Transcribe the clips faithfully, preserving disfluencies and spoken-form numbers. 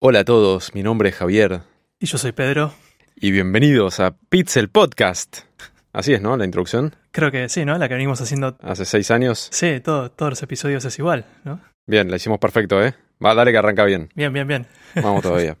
Hola a todos, mi nombre es Javier. Y yo soy Pedro. Y bienvenidos a Pixel Podcast. Así es, ¿no? La introducción. Creo que sí, ¿no? La que venimos haciendo... Hace seis años. Sí, todo, todos los episodios es igual, ¿no? Bien, la hicimos perfecto, ¿eh? Va, dale que arranca bien. Bien, bien, bien. Vamos todavía.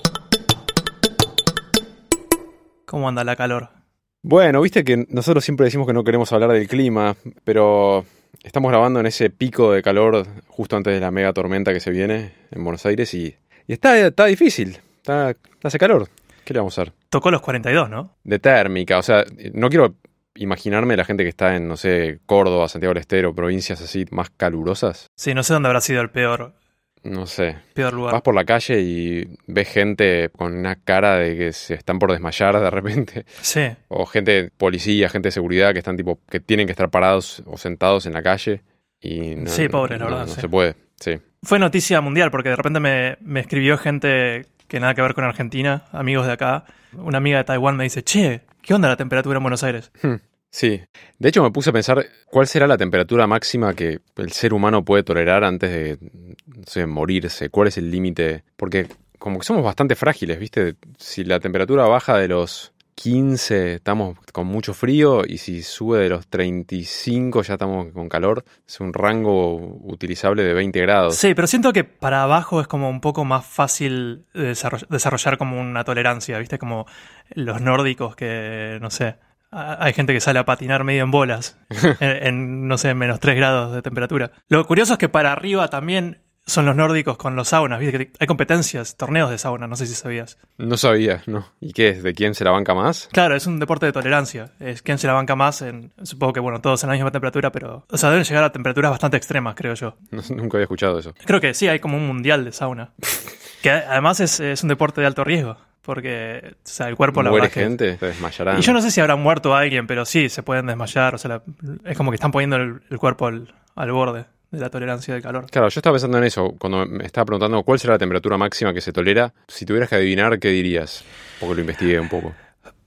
¿Cómo anda la calor? Bueno, viste que nosotros siempre decimos que no queremos hablar del clima, pero estamos grabando en ese pico de calor justo antes de la mega tormenta que se viene en Buenos Aires y, y está, está difícil, está, hace calor. ¿Qué le vamos a hacer? Tocó los cuarenta y dos, ¿no? De térmica, o sea, no quiero imaginarme la gente que está en, no sé, Córdoba, Santiago del Estero, provincias así más calurosas. Sí, no sé dónde habrá sido el peor, No sé. peor lugar. Vas por la calle y ves gente con una cara de que se están por desmayar de repente. Sí. O gente, policía, gente de seguridad que están tipo, que tienen que estar parados o sentados en la calle. Y no, Sí, pobre, la no, verdad, no sí. se puede, sí. Fue noticia mundial porque de repente me, me escribió gente que nada que ver con Argentina, amigos de acá. Una amiga de Taiwán me dice, che, ¿qué onda la temperatura en Buenos Aires? Hmm, sí. De hecho me puse a pensar cuál será la temperatura máxima que el ser humano puede tolerar antes de, no sé, morirse. ¿Cuál es el límite? Porque como que somos bastante frágiles, ¿viste? Si la temperatura baja de los quince estamos con mucho frío y si sube de los treinta y cinco ya estamos con calor. Es un rango utilizable de veinte grados. Sí, pero siento que para abajo es como un poco más fácil desarroll- desarrollar como una tolerancia, ¿viste? Como los nórdicos que, no sé, a- hay gente que sale a patinar medio en bolas en, en, no sé, menos tres grados de temperatura. Lo curioso es que para arriba también son los nórdicos con los saunas, ¿viste? Que hay competencias, torneos de sauna, no sé si sabías. No sabía, ¿no? ¿Y qué es? ¿De quién se la banca más? Claro, es un deporte de tolerancia. Es quién se la banca más en, supongo que, bueno, todos en la misma temperatura, pero, o sea, deben llegar a temperaturas bastante extremas, creo yo. No, nunca había escuchado eso. Creo que sí, hay como un mundial de sauna. Que además es, es un deporte de alto riesgo, porque, o sea, el cuerpo la ¿Muere verdad es que- gente? ¿Se desmayarán? Y yo no sé si habrá muerto alguien, pero sí, se pueden desmayar, o sea, la- es como que están poniendo el, el cuerpo al, al borde de la tolerancia del calor. Claro, yo estaba pensando en eso, cuando me estaba preguntando cuál será la temperatura máxima que se tolera. Si tuvieras que adivinar, ¿qué dirías? Porque lo investigué un poco.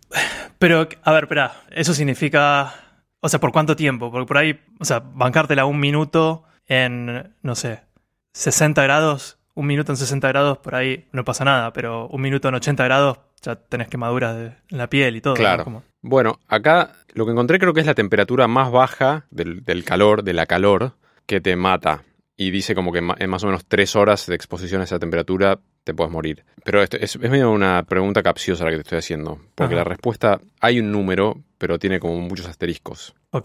Pero, a ver, espera, eso significa, o sea, ¿por cuánto tiempo? Porque por ahí, o sea, bancártela un minuto en, no sé, sesenta grados, un minuto en sesenta grados, por ahí no pasa nada, pero un minuto en ochenta grados ya tenés quemaduras de, en la piel y todo. Claro. ¿no? Como- Bueno, acá lo que encontré creo que es la temperatura más baja del, del calor, de la calor, que te mata. Y dice como que ma- en más o menos tres horas de exposición a esa temperatura te puedes morir. Pero esto es, es medio una pregunta capciosa la que te estoy haciendo. Porque Ajá. la respuesta, hay un número, pero tiene como muchos asteriscos. Ok,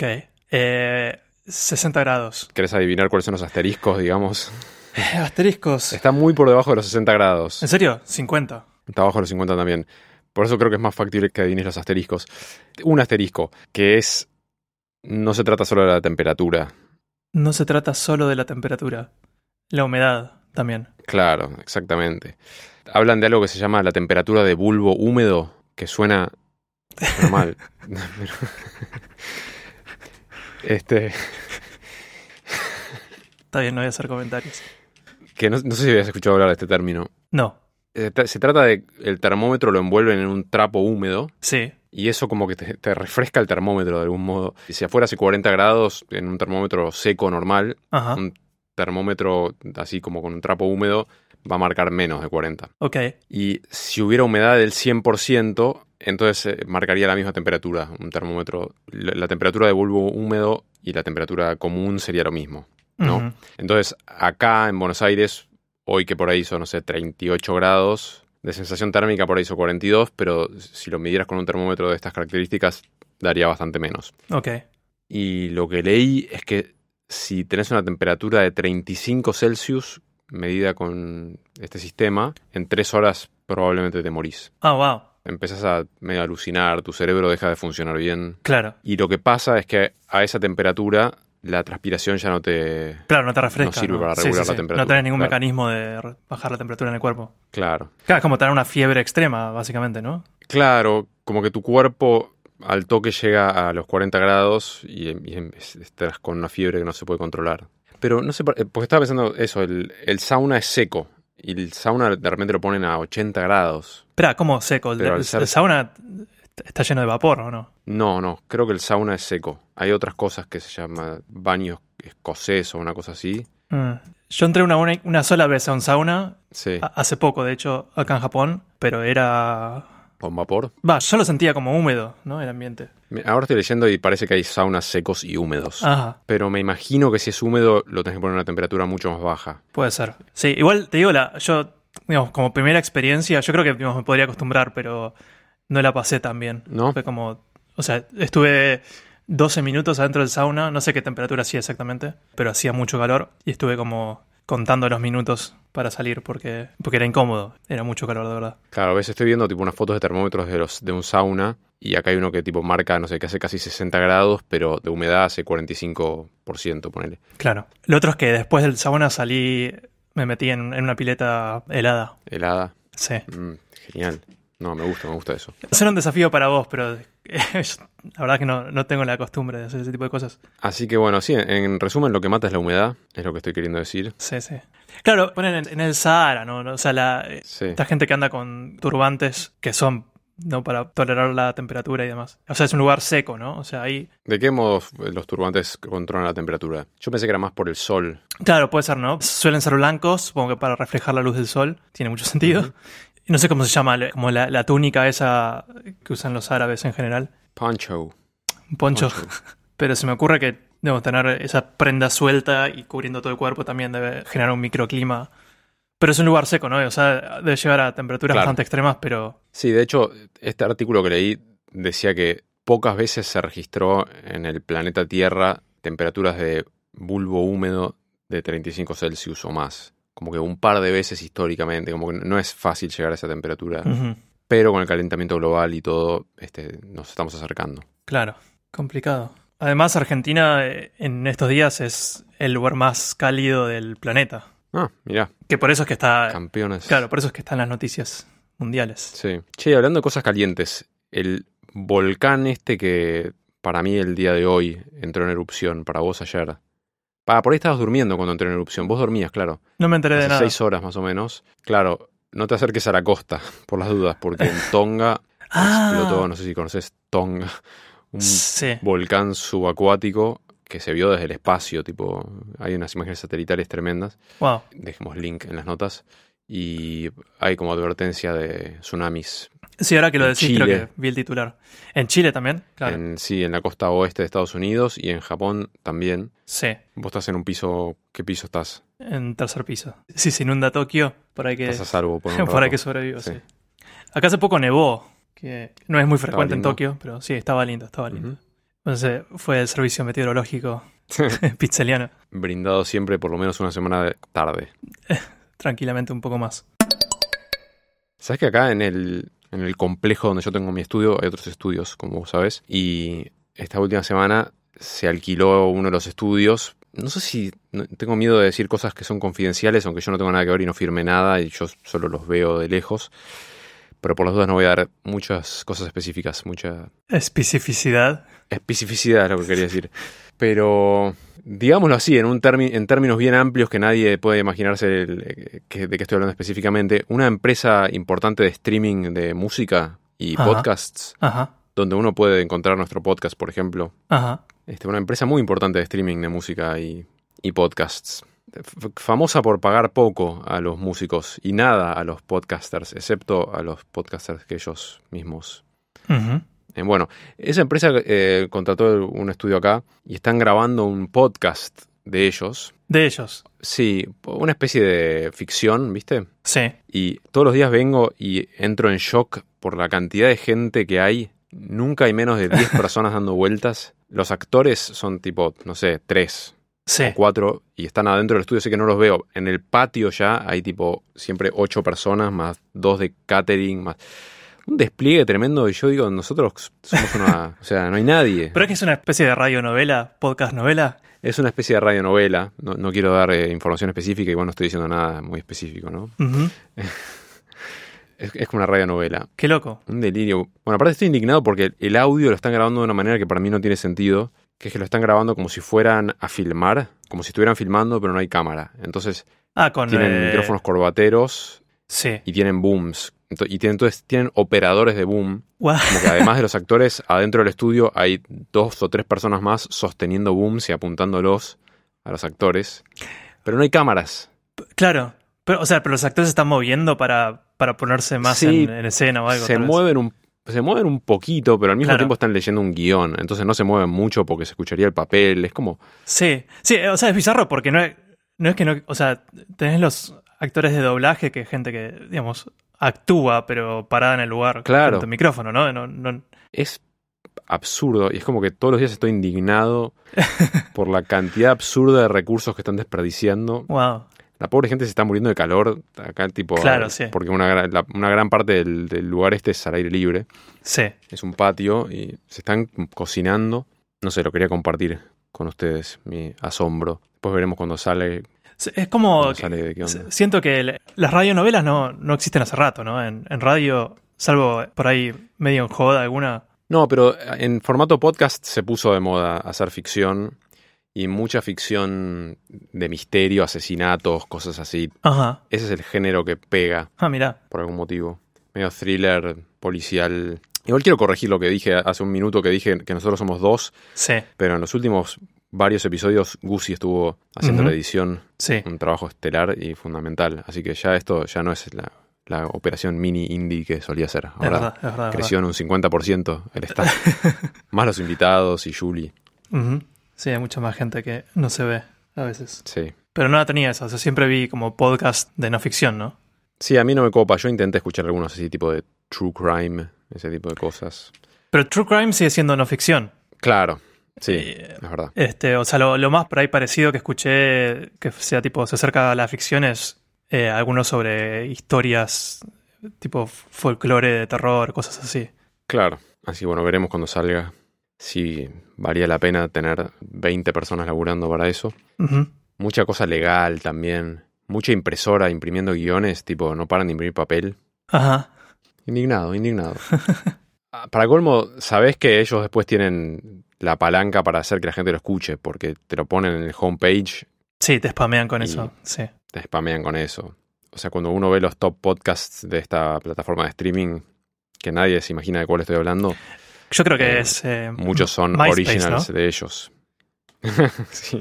eh, sesenta grados. ¿Querés adivinar cuáles son los asteriscos, digamos? Eh, asteriscos. Está muy por debajo de los sesenta grados. ¿En serio? cincuenta. Está abajo de los cincuenta también. Por eso creo que es más factible que adivines los asteriscos. Un asterisco, que es... No se trata solo de la temperatura. No se trata solo de la temperatura. La humedad también. Claro, exactamente. Hablan de algo que se llama la temperatura de bulbo húmedo, que suena normal. este... Está bien, no voy a hacer comentarios. Que no, no sé si habías escuchado hablar de este término. No, Eh, tra- Se trata de... El termómetro lo envuelven en un trapo húmedo. sí. Y eso como que te, te refresca el termómetro de algún modo. Si afuera hace cuarenta grados en un termómetro seco normal, Ajá, un termómetro así como con un trapo húmedo va a marcar menos de cuarenta. ok. Y si hubiera humedad del cien por ciento, entonces eh, marcaría la misma temperatura. Un termómetro, la, la temperatura de bulbo húmedo y la temperatura común sería lo mismo, ¿no? Ujú. Entonces acá en Buenos Aires, hoy que por ahí son, no sé, treinta y ocho grados... De sensación térmica por ahí hizo cuarenta y dos, pero si lo midieras con un termómetro de estas características, daría bastante menos. Ok. Y lo que leí es que si tenés una temperatura de treinta y cinco Celsius, medida con este sistema, en tres horas probablemente te morís. Ah, wow. Empezás a medio alucinar, tu cerebro deja de funcionar bien. Claro. Y lo que pasa es que a esa temperatura la transpiración ya no te... Claro, no te refresca. No sirve para regular la temperatura, No tenés ningún claro. mecanismo de re- bajar la temperatura en el cuerpo. Claro. Claro, es como tener una fiebre extrema, básicamente, ¿no? Claro, como que tu cuerpo al toque llega a los cuarenta grados y, y estás con una fiebre que no se puede controlar. Pero no sé, por- porque estaba pensando eso, el, el sauna es seco y el sauna de repente lo ponen a ochenta grados. Espera, ¿cómo seco? El, Pero al el- ser- el sauna está lleno de vapor, ¿o no? No, no, creo que el sauna es seco. Hay otras cosas que se llaman baños escocés o una cosa así. Mm. Yo entré una, una, una sola vez a un sauna, Sí. a- hace poco, de hecho, acá en Japón, pero era... ¿Con vapor? Va, yo lo sentía como húmedo, ¿no? El ambiente. Me- Ahora estoy leyendo y parece que hay saunas secos y húmedos. Ajá, Pero me imagino que si es húmedo lo tenés que poner a una temperatura mucho más baja. puede ser. Sí, igual te digo, la, yo, digamos, como primera experiencia, yo creo que digamos, me podría acostumbrar, pero no la pasé tan bien. ¿No? Fue como, o sea, estuve doce minutos adentro del sauna, no sé qué temperatura hacía exactamente, pero hacía mucho calor y estuve como contando los minutos para salir porque, porque era incómodo, era mucho calor de verdad. Claro, a veces estoy viendo tipo unas fotos de termómetros de los de un sauna y acá hay uno que tipo marca, no sé, que hace casi sesenta grados, pero de humedad hace cuarenta y cinco por ciento, ponele. Claro. Lo otro es que después del sauna salí, me metí en, en una pileta helada. Helada. Sí. Mm, genial. No, me gusta, me gusta eso. Será un desafío para vos, pero la verdad que no, no tengo la costumbre de hacer ese tipo de cosas. Así que bueno, sí, en resumen lo que mata es la humedad, es lo que estoy queriendo decir. Sí, sí. Claro, ponen en, en el Sahara, ¿no? O sea, la, Sí. esta gente que anda con turbantes que son, ¿no? Para tolerar la temperatura y demás. O sea, es un lugar seco, ¿no? O sea, ahí... ¿De qué modo los turbantes controlan la temperatura? Yo pensé que era más por el sol. Claro, puede ser, ¿no? Suelen ser blancos, supongo que para reflejar la luz del sol. Tiene mucho sentido. Ujú. Y no sé cómo se llama, le- como la, la túnica esa que usan los árabes en general. Poncho. Un poncho. Poncho. Pero se me ocurre que debo tener esa prenda suelta y cubriendo todo el cuerpo también debe generar un microclima. Pero es un lugar seco, ¿no? O sea, debe llegar a temperaturas Claro. bastante extremas, pero... Sí, de hecho, este artículo que leí decía que pocas veces se registró en el planeta Tierra temperaturas de bulbo húmedo de treinta y cinco Celsius o más. Como que un par de veces históricamente, como que no es fácil llegar a esa temperatura. Ujú. Pero con el calentamiento global y todo, este, nos estamos acercando. Claro, complicado. Además, Argentina eh, en estos días es el lugar más cálido del planeta. Ah, mirá, Que por eso es que está... campeones. Claro, por eso es que está en las noticias mundiales. Sí. Che, hablando de cosas calientes, el volcán este que para mí el día de hoy entró en erupción, para vos ayer. Pa, por ahí estabas durmiendo cuando entró en erupción. Vos dormías, claro. No me enteré de Hace nada. seis horas más o menos. Claro, no te acerques a la costa, por las dudas, porque en Tonga Ah. explotó, no sé si conoces Tonga, un Sí. volcán subacuático que se vio desde el espacio, tipo, hay unas imágenes satelitales tremendas. Wow. Dejemos link en las notas. Y hay como advertencia de tsunamis. Sí, ahora que lo En decís, Chile. creo que vi el titular. ¿En Chile también? Claro. En, sí, en la costa oeste de Estados Unidos y en Japón también. Sí, Vos estás en un piso, ¿qué piso estás? en tercer piso. Si se inunda Tokio, por ahí que, Estás a salvo por un por ahí rato. que sobrevivo, sí. Sí. Acá hace poco nevó, que no es muy frecuente en lindo. Tokio, pero sí, estaba lindo, estaba lindo. Ujú. Entonces fue el servicio meteorológico pizzeliano, Brindado siempre por lo menos una semana de- tarde. tranquilamente un poco más. ¿Sabes que acá en el, en el complejo donde yo tengo mi estudio hay otros estudios, como vos sabés? Y esta última semana se alquiló uno de los estudios. No sé si... no- tengo miedo de decir cosas que son confidenciales, aunque yo no tengo nada que ver y no firme nada y yo solo los veo de lejos. Pero por las dudas no voy a dar muchas cosas específicas, mucha Especificidad. especificidad es lo que quería decir. Pero, digámoslo así, en, un termi- en términos bien amplios que nadie puede imaginarse el- eh, que- de qué estoy hablando específicamente, una empresa importante de streaming de música y Ajá. podcasts, Ajá, donde uno puede encontrar nuestro podcast, por ejemplo. ajá. Este, una empresa muy importante de streaming de música y, y podcasts. F- famosa por pagar poco a los músicos y nada a los podcasters, excepto a los podcasters que ellos mismos. Ujú. Eh, bueno, esa empresa eh, contrató un estudio acá y están grabando un podcast de ellos. De ellos, Sí, una especie de ficción, ¿viste? sí. Y todos los días vengo y entro en shock por la cantidad de gente que hay. Nunca hay menos de diez personas dando vueltas. Los actores son tipo, no sé, tres Sí. o cuatro y están adentro del estudio, sé que no los veo. En el patio ya hay tipo siempre ocho personas, más dos de catering, más... Un despliegue tremendo y yo digo, nosotros somos una... O sea, no hay nadie. Pero es que es una especie de radionovela, podcast novela. Es una especie de radionovela. No, no quiero dar eh, información específica, igual no estoy diciendo nada muy específico, ¿no? Ujú. Es, es como una radionovela. Qué loco. Un delirio. Bueno, aparte estoy indignado porque el audio lo están grabando de una manera que para mí no tiene sentido, que es que lo están grabando como si fueran a filmar, como si estuvieran filmando, pero no hay cámara. Entonces Ah, con... tienen eh, micrófonos corbateros Sí. y tienen booms. Ento- Y tienen, entonces tienen operadores de boom. Guau. Como que además de los actores, adentro del estudio hay dos o tres personas más sosteniendo booms y apuntándolos a los actores. pero no hay cámaras. Claro, pero, o sea, pero los actores se están moviendo para, para ponerse más Sí, en, en escena o algo. Se tal vez. mueven un Se mueven un poquito, pero al mismo Claro. tiempo están leyendo un guión. Entonces no se mueven mucho porque se escucharía el papel. Es como... Sí, sí, o sea, es bizarro porque no es, no es que no... O sea, tenés los actores de doblaje que es gente que, digamos, actúa, pero parada en el lugar. Claro. Frente al micrófono, ¿no? No, no... Es absurdo. Y es como que todos los días estoy indignado por la cantidad absurda de recursos que están desperdiciando. Wow. La pobre gente se está muriendo de calor acá, tipo... Claro, sí. Porque una, gran- la- una gran parte del, del lugar este es al aire libre. Sí. Es un patio y se están cocinando. No sé, lo quería compartir con ustedes, mi asombro. Después veremos cuando sale, Sí, es como... cuando sale de qué onda. S- Siento que le- las radionovelas no, no existen hace rato, ¿no? En, en radio, salvo por ahí medio en joda alguna. No, pero en formato podcast se puso de moda hacer ficción y mucha ficción de misterio, asesinatos, cosas así. Ajá. Ese es el género que pega Ah, mirá. por algún motivo. Medio thriller, policial. Igual quiero corregir lo que dije hace un minuto, que dije que nosotros somos dos, Sí, pero en los últimos varios episodios Guzzi estuvo haciendo Ujú. la edición, sí. un trabajo estelar y fundamental. Así que ya esto ya no es la, la operación mini indie que solía ser. Es Ahora verdad, es verdad. es creció en un cincuenta por ciento el staff. Más los invitados y Julie. verdad. Ujú. Sí, hay mucha más gente que no se ve a veces. Sí. Pero no la tenía eso. O sea, siempre vi como podcast de no ficción, ¿no? Sí, a mí no me copa. Yo intenté escuchar algunos así tipo de true crime, ese tipo de cosas. Pero True Crime sigue siendo no ficción. Claro, sí, Eh, es verdad. Este, o sea, lo, lo más por ahí parecido que escuché que sea tipo, se acerca a la ficción es eh, algunos sobre historias tipo folclore de terror, cosas así. Claro. Así bueno, veremos cuando salga si valía la pena tener veinte personas laburando para eso. Ujú. Mucha cosa legal también. Mucha impresora imprimiendo guiones, tipo, no paran de imprimir papel. Ajá. Indignado, indignado. Ah, para colmo, sabés que ellos después tienen la palanca para hacer que la gente lo escuche, porque te lo ponen en el homepage, Sí, te spamean con Y- eso. Sí. te spamean con eso. O sea, cuando uno ve los top podcasts de esta plataforma de streaming, que nadie se imagina de cuál estoy hablando, Yo creo que Eh, es. eh, muchos son MySpace, originals ¿no? de ellos. Sí.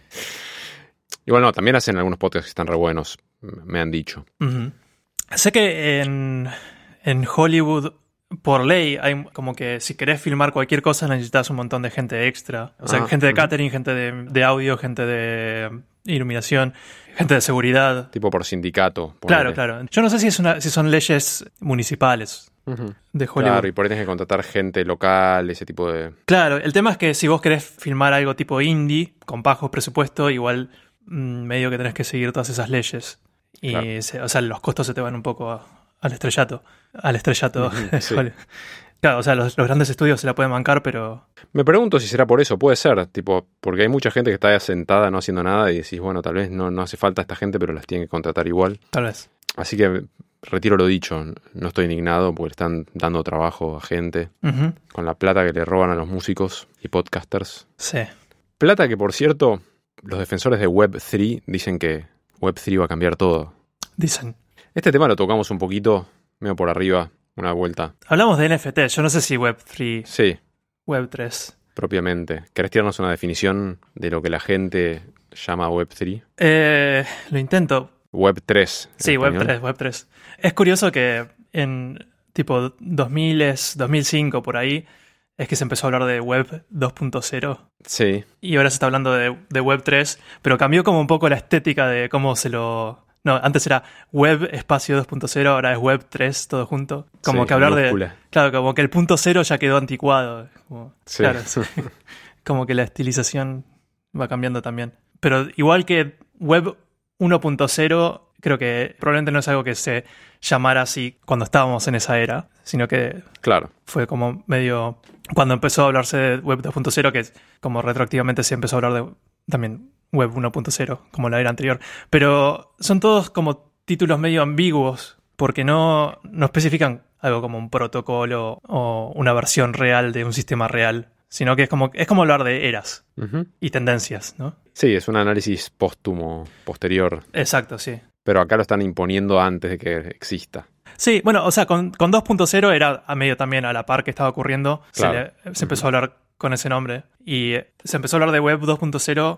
Igual no, también hacen algunos podcasts que están re buenos, me han dicho. Ujú. Sé que en, en Hollywood, por ley, hay como que si querés filmar cualquier cosa necesitas un montón de gente extra. O sea, Ah, gente de ujú. catering, gente de, de audio, gente de iluminación, gente de seguridad. Tipo por sindicato. Claro, ponele. claro. Yo no sé si, es una, si son leyes municipales Ujú. de Hollywood. Claro, y por ahí tenés que contratar gente local, ese tipo de... Claro, el tema es que si vos querés filmar algo tipo indie, con bajo presupuesto, igual mm, medio que tenés que seguir todas esas leyes. Y, Claro. se- o sea, los costos se te van un poco a- al estrellato. Al estrellato. Ujú, sí. Claro, o sea, los, los grandes estudios se la pueden bancar, pero... Me pregunto si será por eso, puede ser, tipo, porque hay mucha gente que está sentada no haciendo nada y decís, bueno, tal vez no, no hace falta esta gente, pero las tienen que contratar igual. Tal vez. Así que retiro lo dicho, no estoy indignado porque le están dando trabajo a gente Ujú. con la plata que le roban a los músicos y podcasters. Sí. Plata que, por cierto, los defensores de web tres dicen que web tres va a cambiar todo. Dicen. Este tema lo tocamos un poquito, medio por arriba, una vuelta. Hablamos de N F T. Yo no sé si Web tres, Sí, Web tres. propiamente. ¿Querés tirarnos una definición de lo que la gente llama web tres? Eh, lo intento. web tres. en Sí, Web español. tres, Web tres. Es curioso que en tipo dos mil, dos mil cinco por ahí es que se empezó a hablar de Web dos punto cero Sí, y ahora se está hablando de, de Web tres, pero cambió como un poco la estética de cómo se lo... No, antes era Web espacio dos punto cero, ahora es Web tres todo junto. Como Sí, que hablar minúscula. de... Claro, como que el punto cero ya quedó anticuado. Como, sí. Claro, sí. Como que la estilización va cambiando también. Pero igual que Web uno punto cero, creo que probablemente no es algo que se llamara así cuando estábamos en esa era, sino que Claro. fue como medio... Cuando empezó a hablarse de Web dos punto cero, que como retroactivamente se empezó a hablar de también Web uno punto cero, como la era anterior. Pero son todos como títulos medio ambiguos, porque no, no especifican algo como un protocolo o una versión real de un sistema real, sino que es como, es como hablar de eras Ujú. y tendencias, ¿no? Sí, es un análisis póstumo, posterior. Exacto, sí. Pero acá lo están imponiendo antes de que exista. Sí, bueno, o sea, con, con dos punto cero era a medio también a la par que estaba ocurriendo. Claro. Se, le- se empezó a hablar con ese nombre. Y eh, se empezó a hablar de Web dos punto cero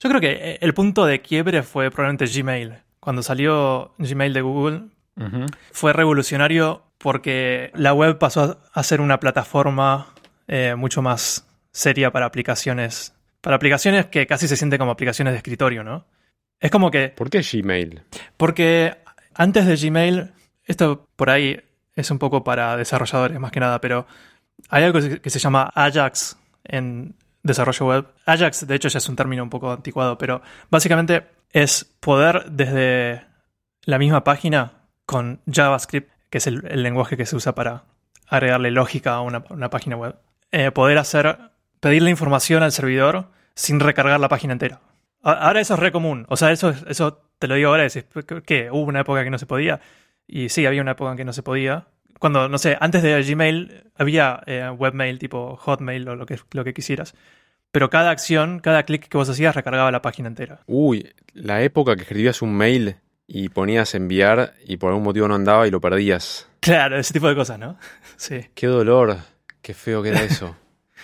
Yo creo que el punto de quiebre fue probablemente Gmail. Cuando salió Gmail de Google, uh-huh. fue revolucionario porque la web pasó a ser una plataforma eh, mucho más seria para aplicaciones. Para aplicaciones que casi se sienten como aplicaciones de escritorio, ¿no? Es como que... ¿Por qué Gmail? Porque antes de Gmail, esto por ahí es un poco para desarrolladores más que nada, pero hay algo que se llama Ajax en desarrollo web. Ajax, de hecho, ya es un término un poco anticuado, pero básicamente es poder desde la misma página con JavaScript, que es el, el lenguaje que se usa para agregarle lógica a una, una página web, eh, poder hacer, pedirle información al servidor sin recargar la página entera. Ahora eso es re común. O sea, eso, eso te lo digo ahora. Decís, ¿qué? ¿Hubo una época que no se podía? Y sí, había una época en que no se podía. Cuando, no sé, antes de Gmail había eh, webmail tipo Hotmail o lo que, lo que quisieras. Pero cada acción, cada clic que vos hacías recargaba la página entera. Uy, la época que escribías un mail y ponías enviar y por algún motivo no andaba y lo perdías. Claro, ese tipo de cosas, ¿no? Sí. Qué dolor, qué feo que era eso.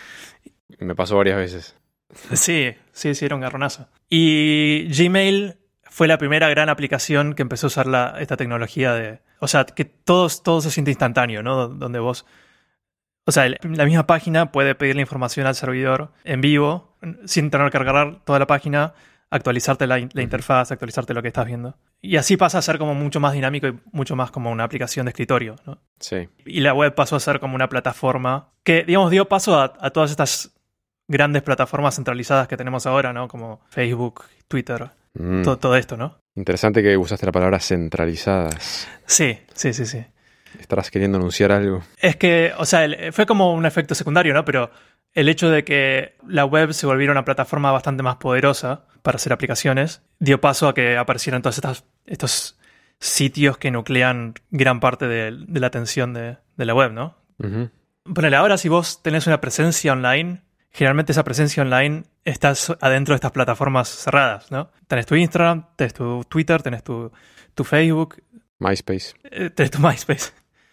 Me pasó varias veces. Sí, sí, sí, era un garronazo. Y Gmail fue la primera gran aplicación que empezó a usar la, esta tecnología de... O sea, que todo, todo se siente instantáneo, ¿no? Donde vos... O sea, la misma página puede pedirle información al servidor en vivo, sin tener que cargar toda la página, actualizarte la, la interfaz, actualizarte lo que estás viendo. Y así pasa a ser como mucho más dinámico y mucho más como una aplicación de escritorio, ¿no? Sí. Y la web pasó a ser como una plataforma que, digamos, dio paso a, a todas estas grandes plataformas centralizadas que tenemos ahora, ¿no? Como Facebook, Twitter, mm. todo, todo esto, ¿no? Interesante que usaste la palabra centralizadas. Sí, sí, sí, sí. ¿Estarás queriendo anunciar algo? Es que, o sea, el, fue como un efecto secundario, ¿no? Pero el hecho de que la web se volviera una plataforma bastante más poderosa para hacer aplicaciones dio paso a que aparecieran todos estas, estos sitios que nuclean gran parte de, de la atención de, de la web, ¿no? Uh-huh. Ponele, ahora si vos tenés una presencia online... Generalmente esa presencia online está adentro de estas plataformas cerradas, ¿no? Tenés tu Instagram, tenés tu Twitter, tenés tu, tu Facebook. MySpace. Eh, tenés tu MySpace.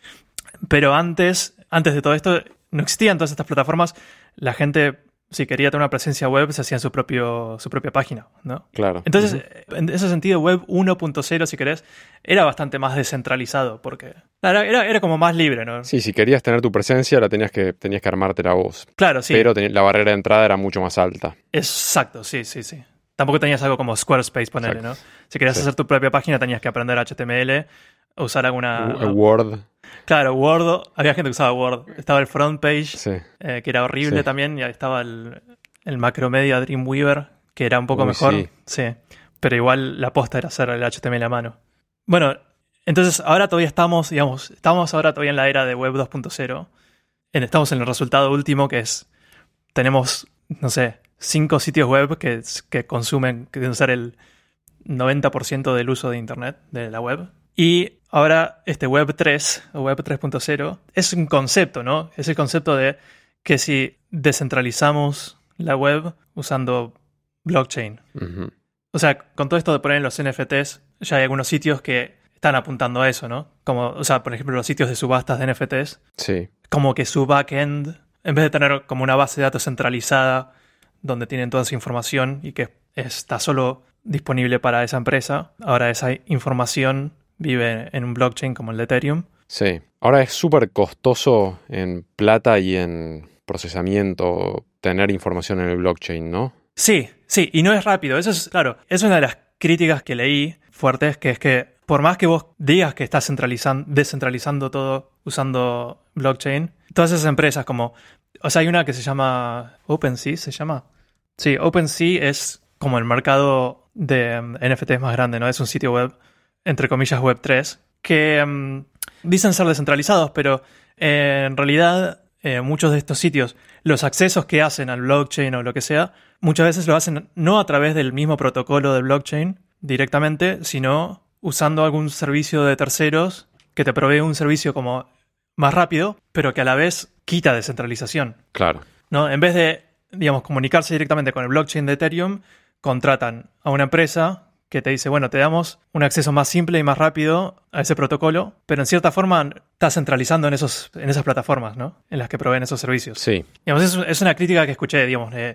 Pero antes, antes de todo esto, no existían todas estas plataformas. La gente, si quería tener una presencia web, se hacía en su, propio, su propia página, ¿no? Claro. Entonces, uh-huh. en ese sentido, web uno punto cero, si querés, era bastante más descentralizado, porque era, era, era como más libre, ¿no? Sí, si querías tener tu presencia, la tenías que, tenías que armártela vos. Claro, sí. Pero ten, la barrera de entrada era mucho más alta. Exacto, sí, sí, sí. Tampoco tenías algo como Squarespace, ponerle, ¿no? Si querías sí. hacer tu propia página, tenías que aprender H T M L, usar alguna... Uh, Word. Claro, Word. Había gente que usaba Word. Estaba el front page, sí. eh, que era horrible sí. también, y ahí estaba el, el Macromedia Dreamweaver, que era un poco Uy, mejor. Sí. sí. Pero igual la posta era hacer el H T M L a mano. Bueno, entonces ahora todavía estamos, digamos, estamos ahora todavía en la era de web dos punto cero. Estamos en el resultado último, que es, tenemos, no sé, cinco sitios web que, que consumen, que deben ser el noventa por ciento del uso de Internet, de la web. Y ahora este web tres, o web tres punto cero, es un concepto, ¿no? Es el concepto de que si descentralizamos la web usando blockchain. Uh-huh. O sea, con todo esto de poner los N F Ts, ya hay algunos sitios que están apuntando a eso, ¿no? Como, o sea, por ejemplo, los sitios de subastas de N F Ts. Sí. Como que su backend, en vez de tener como una base de datos centralizada donde tienen toda esa información y que está solo disponible para esa empresa, ahora esa información vive en un blockchain como el de Ethereum. Sí. Ahora es súper costoso en plata y en procesamiento tener información en el blockchain, ¿no? Sí, sí, y no es rápido. Eso es, claro, es una de las críticas que leí fuertes, que es que por más que vos digas que estás centralizando, descentralizando todo usando blockchain, todas esas empresas como... O sea, hay una que se llama OpenSea, ¿se llama? Sí, OpenSea es como el mercado de um, N F Ts más grande, ¿no? Es un sitio web, entre comillas, web tres, que um, dicen ser descentralizados, pero eh, en realidad eh, muchos de estos sitios, los accesos que hacen al blockchain o lo que sea, muchas veces lo hacen no a través del mismo protocolo de blockchain directamente, sino usando algún servicio de terceros que te provee un servicio como más rápido, pero que a la vez quita descentralización. Claro. ¿No? En vez de, digamos, comunicarse directamente con el blockchain de Ethereum, contratan a una empresa que te dice, bueno, te damos un acceso más simple y más rápido a ese protocolo, pero en cierta forma estás centralizando en esos, en esas plataformas, ¿no? En las que proveen esos servicios. Sí. Digamos, es, es una crítica que escuché, digamos, de,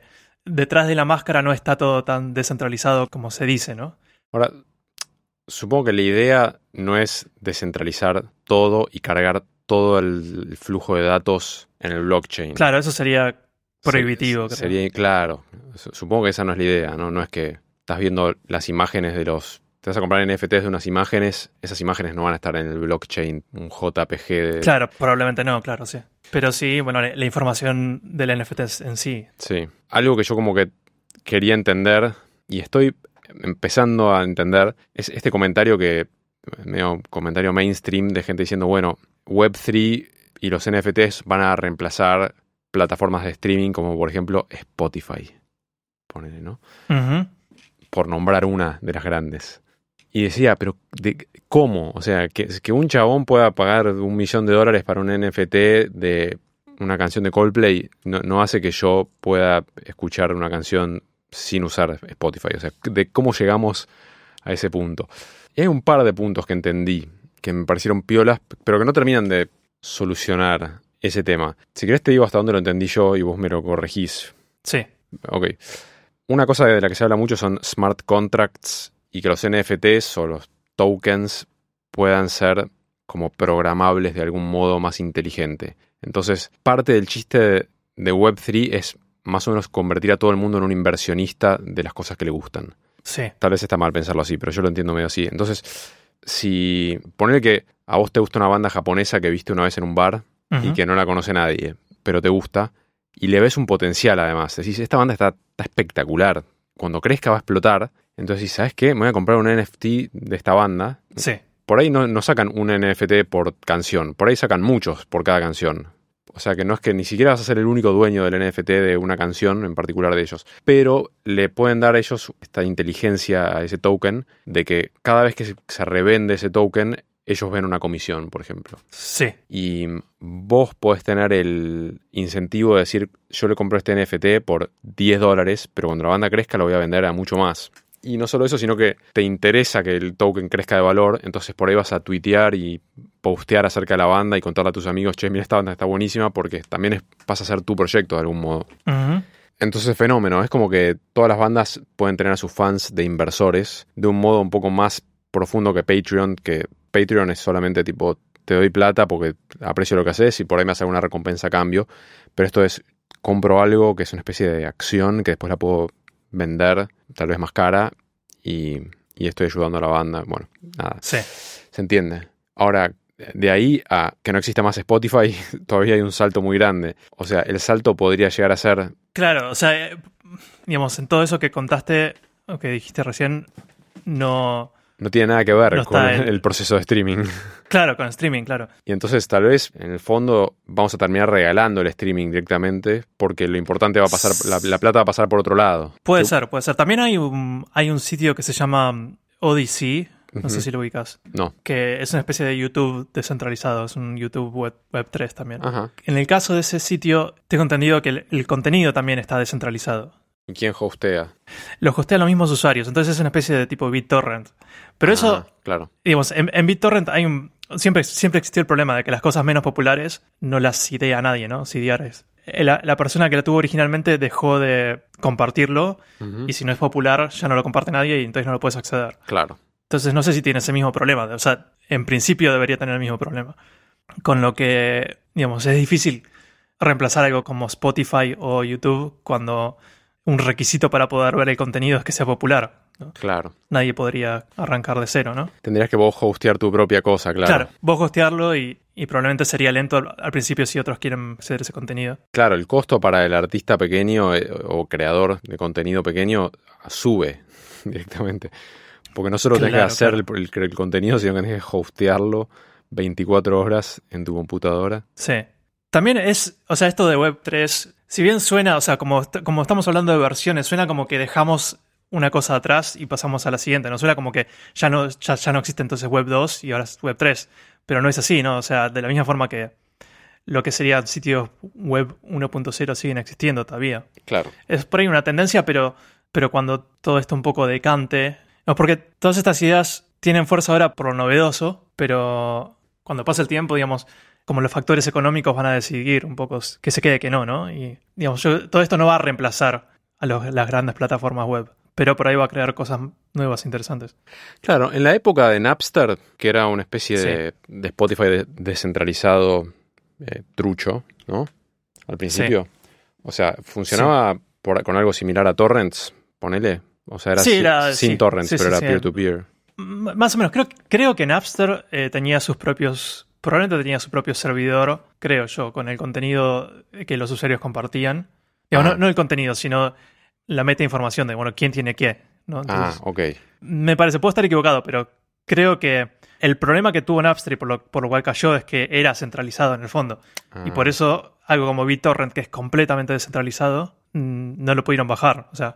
detrás de la máscara no está todo tan descentralizado como se dice, ¿no? Ahora, supongo que la idea no es descentralizar todo y cargar todo el flujo de datos en el blockchain. Claro, eso sería prohibitivo. Se, creo. Sería, claro. Supongo que esa no es la idea, ¿no? No es que estás viendo las imágenes de los... Te vas a comprar N F Ts de unas imágenes, esas imágenes no van a estar en el blockchain, un J P G de... Claro, probablemente no, claro, sí. Pero sí, bueno, la, la información del N F T en sí. Sí. Algo que yo como que quería entender, y estoy empezando a entender, es este comentario que... medio comentario mainstream de gente diciendo, bueno, web tres y los N F Ts van a reemplazar plataformas de streaming como por ejemplo Spotify. Ponele, ¿no? Uh-huh. Por nombrar una de las grandes. Y decía, pero de, ¿cómo? O sea, que, que un chabón pueda pagar un millón de dólares para un N F T de una canción de Coldplay no, no hace que yo pueda escuchar una canción sin usar Spotify. O sea, de cómo llegamos a ese punto. Y hay un par de puntos que entendí, que me parecieron piolas, pero que no terminan de solucionar ese tema. Si querés te digo hasta dónde lo entendí yo y vos me lo corregís. Sí. Ok. Una cosa de la que se habla mucho son smart contracts y que los N F Ts o los tokens puedan ser como programables de algún modo más inteligente. Entonces, parte del chiste de web tres es más o menos convertir a todo el mundo en un inversionista de las cosas que le gustan. Sí. Tal vez está mal pensarlo así, pero yo lo entiendo medio así. Entonces, si ponele que a vos te gusta una banda japonesa que viste una vez en un bar uh-huh. y que no la conoce nadie, pero te gusta, y le ves un potencial además. Decís, esta banda está, está espectacular. Cuando crezca va a explotar. Entonces decís, ¿sabes qué? Me voy a comprar un N F T de esta banda. Sí. Por ahí no, no sacan un N F T por canción. Por ahí sacan muchos por cada canción. O sea que no es que ni siquiera vas a ser el único dueño del N F T de una canción en particular de ellos. Pero le pueden dar a ellos esta inteligencia a ese token de que cada vez que se, se revende ese token, ellos ven una comisión, por ejemplo. Sí. Y vos podés tener el incentivo de decir, yo le compro este N F T por diez dólares, pero cuando la banda crezca lo voy a vender a mucho más. Y no solo eso, sino que te interesa que el token crezca de valor, entonces por ahí vas a tuitear y postear acerca de la banda y contarle a tus amigos, che, mira, esta banda está buenísima, porque también es, pasa a ser tu proyecto de algún modo. Uh-huh. Entonces, fenómeno, es como que todas las bandas pueden tener a sus fans de inversores de un modo un poco más profundo que Patreon, que Patreon es solamente tipo, te doy plata porque aprecio lo que haces y por ahí me hace alguna recompensa a cambio, pero esto es, compro algo que es una especie de acción que después la puedo vender, tal vez más cara, y, y estoy ayudando a la banda. Bueno, nada. Sí. Se entiende. Ahora, de ahí a que no exista más Spotify, todavía hay un salto muy grande. O sea, el salto podría llegar a ser... Claro, o sea, eh, digamos, en todo eso que contaste, o que dijiste recién, no... No tiene nada que ver no con el... el proceso de streaming. Claro, con streaming, claro. Y entonces tal vez, en el fondo, vamos a terminar regalando el streaming directamente porque lo importante va a pasar, la, la plata va a pasar por otro lado. Puede ¿Sí? ser, puede ser. También hay un, hay un sitio que se llama Odyssey, no uh-huh. sé si lo ubicas. No. Que es una especie de YouTube descentralizado, es un YouTube web, web tres también. Ajá. En el caso de ese sitio, tengo entendido que el, el contenido también está descentralizado. ¿Y quién hostea? Los hostean los mismos usuarios, entonces es una especie de tipo BitTorrent. Pero ah, eso, claro. digamos, en, en BitTorrent hay un, siempre, siempre existió el problema de que las cosas menos populares no las sidea nadie, ¿no? Sidear es. La, la persona que la tuvo originalmente dejó de compartirlo uh-huh. y si no es popular ya no lo comparte nadie y entonces no lo puedes acceder. Claro. Entonces no sé si tiene ese mismo problema. O sea, en principio debería tener el mismo problema. Con lo que, digamos, es difícil reemplazar algo como Spotify o YouTube cuando un requisito para poder ver el contenido es que sea popular, ¿no? Claro. Nadie podría arrancar de cero, ¿no? Tendrías que vos hostear tu propia cosa, claro. Claro, vos hostearlo y, y probablemente sería lento al, al principio si otros quieren hacer ese contenido. Claro, el costo para el artista pequeño eh, o creador de contenido pequeño sube directamente. Porque no solo claro, tenés que hacer claro. el, el, el contenido, sino que tenés que hostearlo veinticuatro horas en tu computadora. Sí. También es, o sea, esto de web tres, si bien suena, o sea, como, como estamos hablando de versiones, suena como que dejamos una cosa atrás y pasamos a la siguiente, ¿no? Suena como que ya no, ya, ya no existe entonces web dos y ahora es web tres, pero no es así, ¿no? O sea, de la misma forma que lo que serían sitios web uno punto cero siguen existiendo todavía. Claro. Es por ahí una tendencia, pero, pero cuando todo esto un poco decante, no, porque todas estas ideas tienen fuerza ahora por lo novedoso, pero cuando pasa el tiempo, digamos, como los factores económicos van a decidir un poco que se quede que no, ¿no? Y, digamos, yo, todo esto no va a reemplazar a los- las grandes plataformas web. Pero por ahí va a crear cosas nuevas interesantes. Claro, en la época de Napster, que era una especie Sí. de, de Spotify de- descentralizado, eh, trucho, ¿no? Al principio. O sea, funcionaba por- con algo similar a torrents, ponele. O sea, era, Sí, si- era- sin sí. torrents, Sí, pero sí, era sí. peer-to-peer. M- Más o menos, creo, creo que Napster eh, tenía sus propios, probablemente tenía su propio servidor, creo yo, con el contenido que los usuarios compartían. Digamos, Ah. no, no el contenido, sino la meta información de, bueno, quién tiene qué, ¿no? Ah, Entonces, ok. me parece, puedo estar equivocado, pero creo que el problema que tuvo Napster y por lo, por lo cual cayó es que era centralizado en el fondo. Y por Ah, eso algo como BitTorrent, que es completamente descentralizado, mm, no lo pudieron bajar. O sea,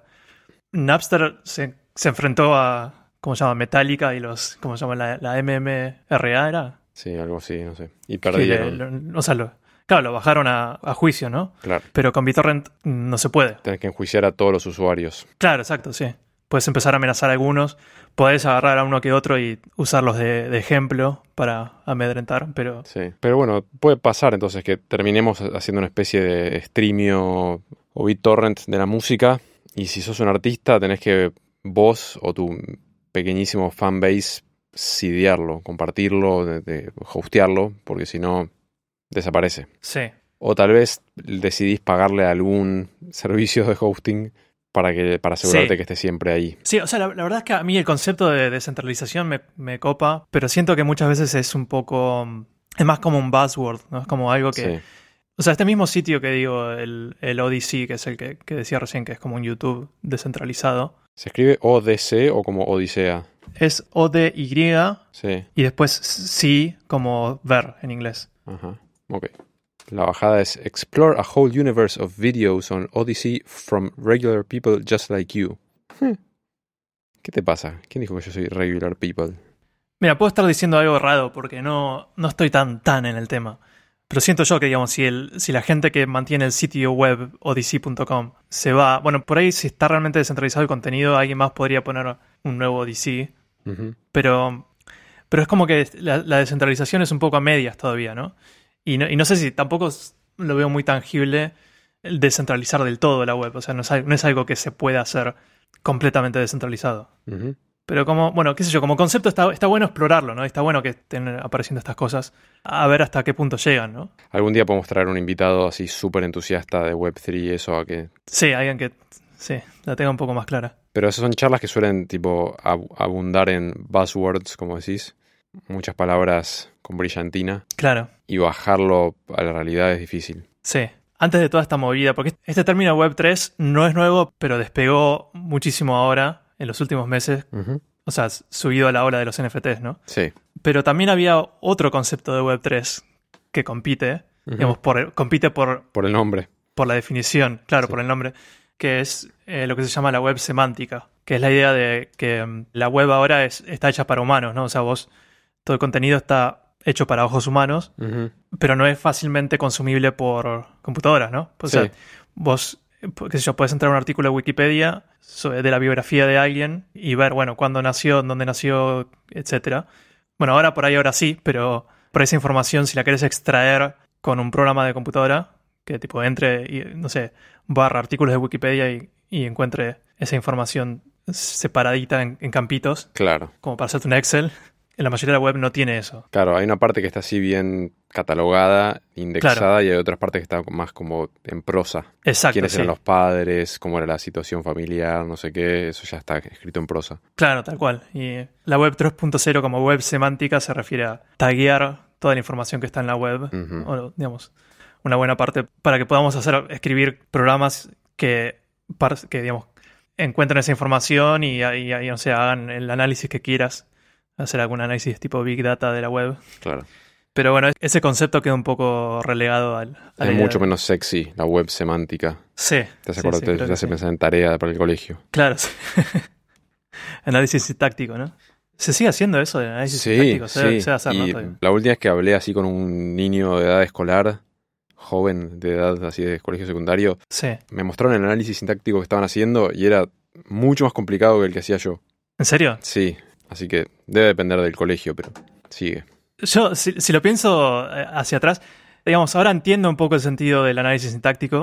Napster se, se enfrentó a, ¿cómo se llama? Metallica y los, ¿cómo se llama? La, la M M R A era. sí, algo así, no sé. Y Que perdieron. le- lo- o sea, lo, claro, lo bajaron a, a juicio, ¿no? Claro. Pero con BitTorrent mm, no se puede. Tenés que enjuiciar a todos los usuarios. Claro, exacto, sí. Puedes empezar a amenazar a algunos, podés agarrar a uno que otro y usarlos de, de ejemplo para amedrentar, pero Sí. Pero bueno, puede pasar entonces que terminemos haciendo una especie de streamio o BitTorrent de la música. Y si sos un artista, tenés que vos o tu pequeñísimo fanbase seedearlo, compartirlo, de, de hostearlo, porque si no, desaparece. sí. O tal vez decidís pagarle a algún servicio de hosting para, que, para asegurarte Sí. que esté siempre ahí. Sí, o sea, la, la verdad es que a mí el concepto de descentralización me, me copa, pero siento que muchas veces es un poco... mm, Es más como un buzzword, ¿no? Es como algo que... Sí. O sea, este mismo sitio que digo, el, el Odyssey, que es el que, que decía recién, que es como un YouTube descentralizado, ¿Se escribe O D C o como Odisea? es O D Y Sí. y después sí como ver en inglés. Ajá. Ok. La bajada es Explore a whole universe of videos on Odyssey from regular people just like you. Hmm. ¿Qué te pasa? ¿Quién dijo que yo soy regular people? Mira, puedo estar diciendo algo raro porque no, no estoy tan tan en el tema. Pero siento yo que, digamos, si, el, si la gente que mantiene el sitio web odyssey punto com se va... Bueno, por ahí si está realmente descentralizado el contenido, alguien más podría poner un nuevo Odyssey. Ujú. Pero, pero es como que la, la descentralización es un poco a medias todavía, ¿no? Y no, y no sé si tampoco es- lo veo muy tangible el descentralizar del todo la web. O sea, no es, al- no es algo que se pueda hacer completamente descentralizado. Ujú. Pero como, bueno, qué sé yo, como concepto está, está bueno explorarlo, ¿no? Está bueno que estén apareciendo estas cosas, a ver hasta qué punto llegan, ¿no? Algún día podemos traer un invitado así súper entusiasta de web tres y eso a que... Sí, alguien que, sí, la tenga un poco más clara. Pero esas son charlas que suelen tipo ab- abundar en buzzwords, como decís. Muchas palabras con brillantina. Claro, Y bajarlo a la realidad es difícil. sí. Antes de toda esta movida, porque este término web tres no es nuevo, pero despegó muchísimo ahora, en los últimos meses. Ujú. O sea, subido a la ola de los N F Ts, ¿no? Sí. Pero también había otro concepto de web tres que compite, Ujú. digamos, por, compite por, Por el nombre. por la definición, claro, Sí. por el nombre, que es eh, lo que se llama la web semántica, que es la idea de que mm, la web ahora es, está hecha para humanos, ¿no? O sea, vos, todo el contenido está hecho para ojos humanos, Ujú. pero no es fácilmente consumible por computadoras, ¿no? O sea, Sí. vos, eh, qué sé yo, puedes entrar a un artículo de Wikipedia sobre- de la biografía de alguien y ver, bueno, cuándo nació, dónde nació, etcétera. Bueno, ahora por ahí ahora sí, pero por esa información, si la querés extraer con un programa de computadora, que tipo entre, y, no sé, barra artículos de Wikipedia y, y encuentre esa información separadita en, en campitos, Claro. como para hacerte un Excel, en la mayoría de la web no tiene eso. Claro, hay una parte que está así bien catalogada, indexada, Claro. y hay otras partes que están más como en prosa. Exacto, Quiénes sí. eran los padres, cómo era la situación familiar, no sé qué, eso ya está escrito en prosa. Claro, tal cual. Y la web tres punto cero como web semántica se refiere a taguear toda la información que está en la web, Ujú. o digamos, una buena parte para que podamos hacer escribir programas que, par- que digamos, encuentren esa información y, y, y, no sé, hagan el análisis que quieras, hacer algún análisis tipo Big Data de la web. Claro. Pero bueno, ese concepto queda un poco relegado al... a la Es idea mucho de- menos sexy la web semántica. Sí. Te hace, sí, acordar- sí, te- creo te que hace sí. pensar en tarea para el colegio. Claro, sí. Análisis sintáctico, ¿no? ¿Se sigue haciendo eso de análisis Sí, sintáctico? Se, sí. se va a hacer, ¿no? Y Todavía. la última vez que hablé así con un niño de edad escolar, joven de edad así de colegio secundario, Sí. me mostraron el análisis sintáctico que estaban haciendo y era mucho más complicado que el que hacía yo. ¿En serio? Sí, así que debe depender del colegio, pero sigue. Yo, si, si lo pienso eh, hacia atrás, digamos, ahora entiendo un poco el sentido del análisis sintáctico,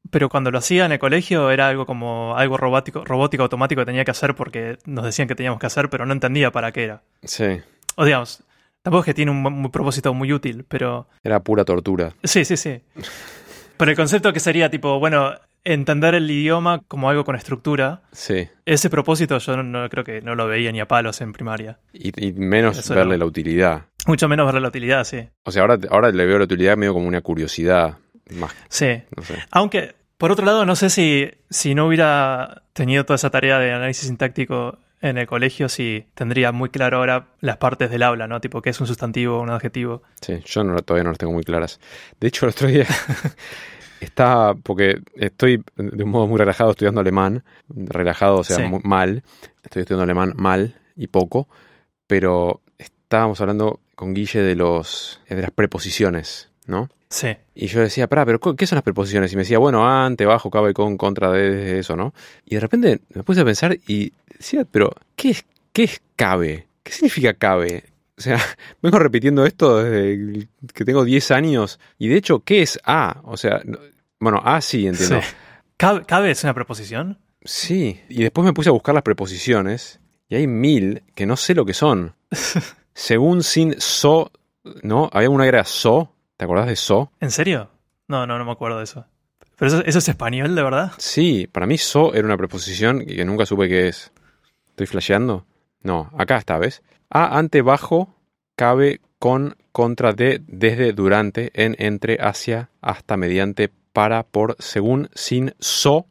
Pero cuando lo hacía en el colegio era algo como algo robótico, robótico automático que tenía que hacer porque nos decían que teníamos que hacer, pero no entendía para qué era. Sí. O digamos, tampoco es que tiene un, un propósito muy útil, pero... Era pura tortura. Sí, sí, sí. Pero el concepto que sería tipo, bueno, entender el idioma como algo con estructura. Sí. Ese propósito yo no, no creo que no lo veía ni a palos en primaria. Y, y menos Eso verle no. la utilidad. Mucho menos ver la utilidad, sí. O sea, ahora, ahora le veo la utilidad medio como una curiosidad. Más, Sí. no sé. Aunque, por otro lado, no sé si, si no hubiera tenido toda esa tarea de análisis sintáctico en el colegio, si tendría muy claro ahora las partes del habla, ¿no? Tipo, qué es un sustantivo, un adjetivo. Sí, yo no, todavía no las tengo muy claras. De hecho, el otro día estaba, porque estoy de un modo muy relajado estudiando alemán. Relajado, o sea, Sí. muy mal. Estoy estudiando alemán mal y poco. Pero estábamos hablando con Guille de los de las preposiciones, ¿no? Sí. Y yo decía, pará, pero ¿qué son las preposiciones? Y me decía, bueno, ante, bajo, cabe, con, contra, de, eso, ¿no? Y de repente me puse a pensar y decía, pero ¿qué es, qué es cabe? ¿Qué significa cabe? O sea, vengo repitiendo esto desde que tengo diez años. Y de hecho, ¿qué es a? O sea, no- bueno, a sí, entiendo. Sí. ¿Cabe, ¿Cabe es una preposición? Sí. Y después me puse a buscar las preposiciones y hay mil que no sé lo que son. Según sin so, ¿no? Había una que era so. ¿Te acordás de so? ¿En serio? No, no, no me acuerdo de eso. ¿Pero eso, eso es español, de verdad? Sí, para mí so era una preposición que nunca supe qué es. ¿Estoy flasheando? No, acá está, ¿ves? A, ante, bajo, cabe, con, contra, de, desde, durante, en, entre, hacia, hasta, mediante, para, por, según, sin, so.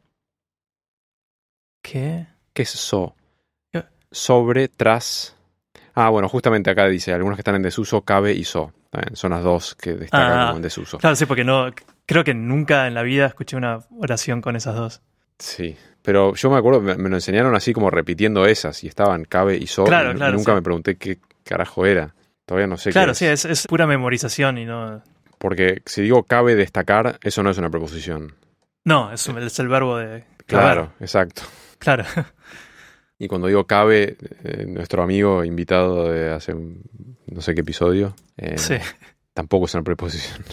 ¿Qué? ¿Qué es so? ¿Qué? Sobre, tras. Ah, bueno, justamente acá dice, algunos que están en desuso, cabe y so. También son las dos que destacan Ah, como en desuso. claro, sí, porque no... Creo que nunca en la vida escuché una oración con esas dos. Sí, pero yo me acuerdo, me, me lo enseñaron así como repitiendo esas y estaban cabe y so. Claro, y, claro, y nunca sí. me pregunté qué carajo era. Todavía no sé Claro, qué sí, es. es, es pura memorización y no... Porque si digo cabe destacar, eso no es una preposición. No, es, un- es el verbo de... Claro, exacto. Claro. Y cuando digo cabe, eh, nuestro amigo invitado de hace un- no sé qué episodio, eh, Sí. tampoco es una preposición.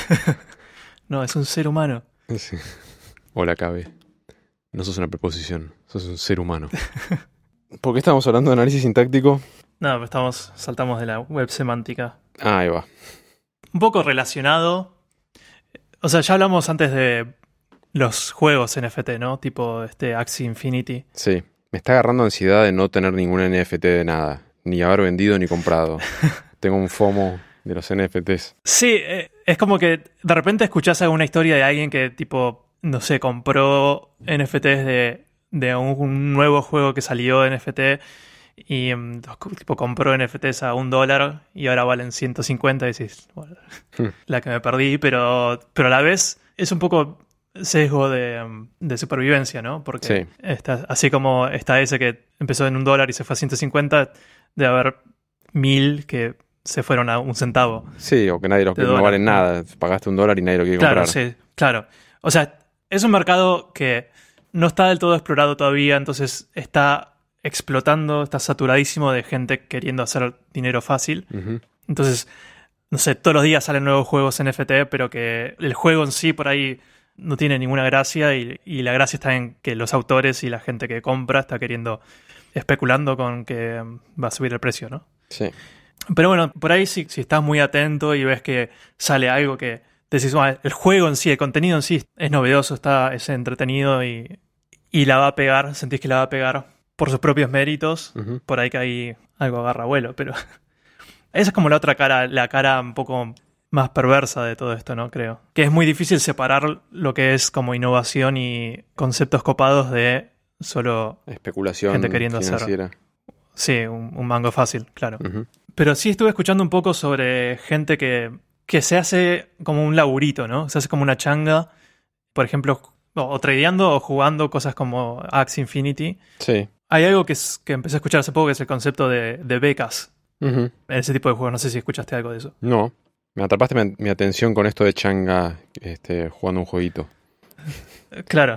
No, es un ser humano. Sí. Hola, cabe. No sos una preposición, sos un ser humano. ¿Por qué estamos hablando de análisis sintáctico? No, pero estamos, saltamos de la web semántica. Ah, ahí va. Un poco relacionado. O sea, ya hablamos antes de los juegos N F T, ¿no? Tipo este Axie Infinity. Sí, me está agarrando ansiedad de no tener ningún N F T de nada. Ni haber vendido ni comprado. Tengo un FOMO de los N F Ts. Sí, eh, es como que de repente escuchás alguna historia de alguien que tipo, no sé, compró N F Ts de, de un, un nuevo juego que salió N F T y mm, tipo compró N F Ts a un dólar y ahora valen ciento cincuenta y decís, bueno, la que me perdí, pero, pero a la vez es un poco sesgo de, mm, de supervivencia, ¿no? Porque Sí. está, así como está ese que empezó en un dólar y se fue a ciento cincuenta, debe haber mil que se fueron a un centavo. Sí, o que nadie lo De que no dólar. valen nada. Pagaste un dólar y nadie lo quiere Claro, comprar. sí, claro. O sea, es un mercado que no está del todo explorado todavía, entonces está explotando, está saturadísimo de gente queriendo hacer dinero fácil. Ujú. Entonces, no sé, todos los días salen nuevos juegos N F T, pero que el juego en sí por ahí no tiene ninguna gracia y, y la gracia está en que los autores y la gente que compra está queriendo, especulando con que va a subir el precio, ¿no? Sí. Pero bueno, por ahí si, si estás muy atento y ves que sale algo que decís, "Ah, el juego en sí, el contenido en sí es novedoso, está, es entretenido y, y la va a pegar, sentís que la va a pegar por sus propios méritos", Ujú. por ahí que ahí algo agarra vuelo, pero esa es como la otra cara, la cara un poco más perversa de todo esto, ¿no? Creo. Que es muy difícil separar lo que es como innovación y conceptos copados de solo, Especulación Gente queriendo hacer. financiera. sí, un, un mango fácil, claro. Ujú. Pero sí estuve escuchando un poco sobre gente que, que se hace como un laburito, ¿no? Se hace como una changa, por ejemplo, o, o tradeando o jugando cosas como Axie Infinity. Sí. Hay algo que, es, que empecé a escuchar hace poco que es el concepto de, de becas Ujú. en ese tipo de juegos. No sé si escuchaste algo de eso. No. Me atrapaste mi, mi atención con esto de changa este, jugando un jueguito. Eh, Claro.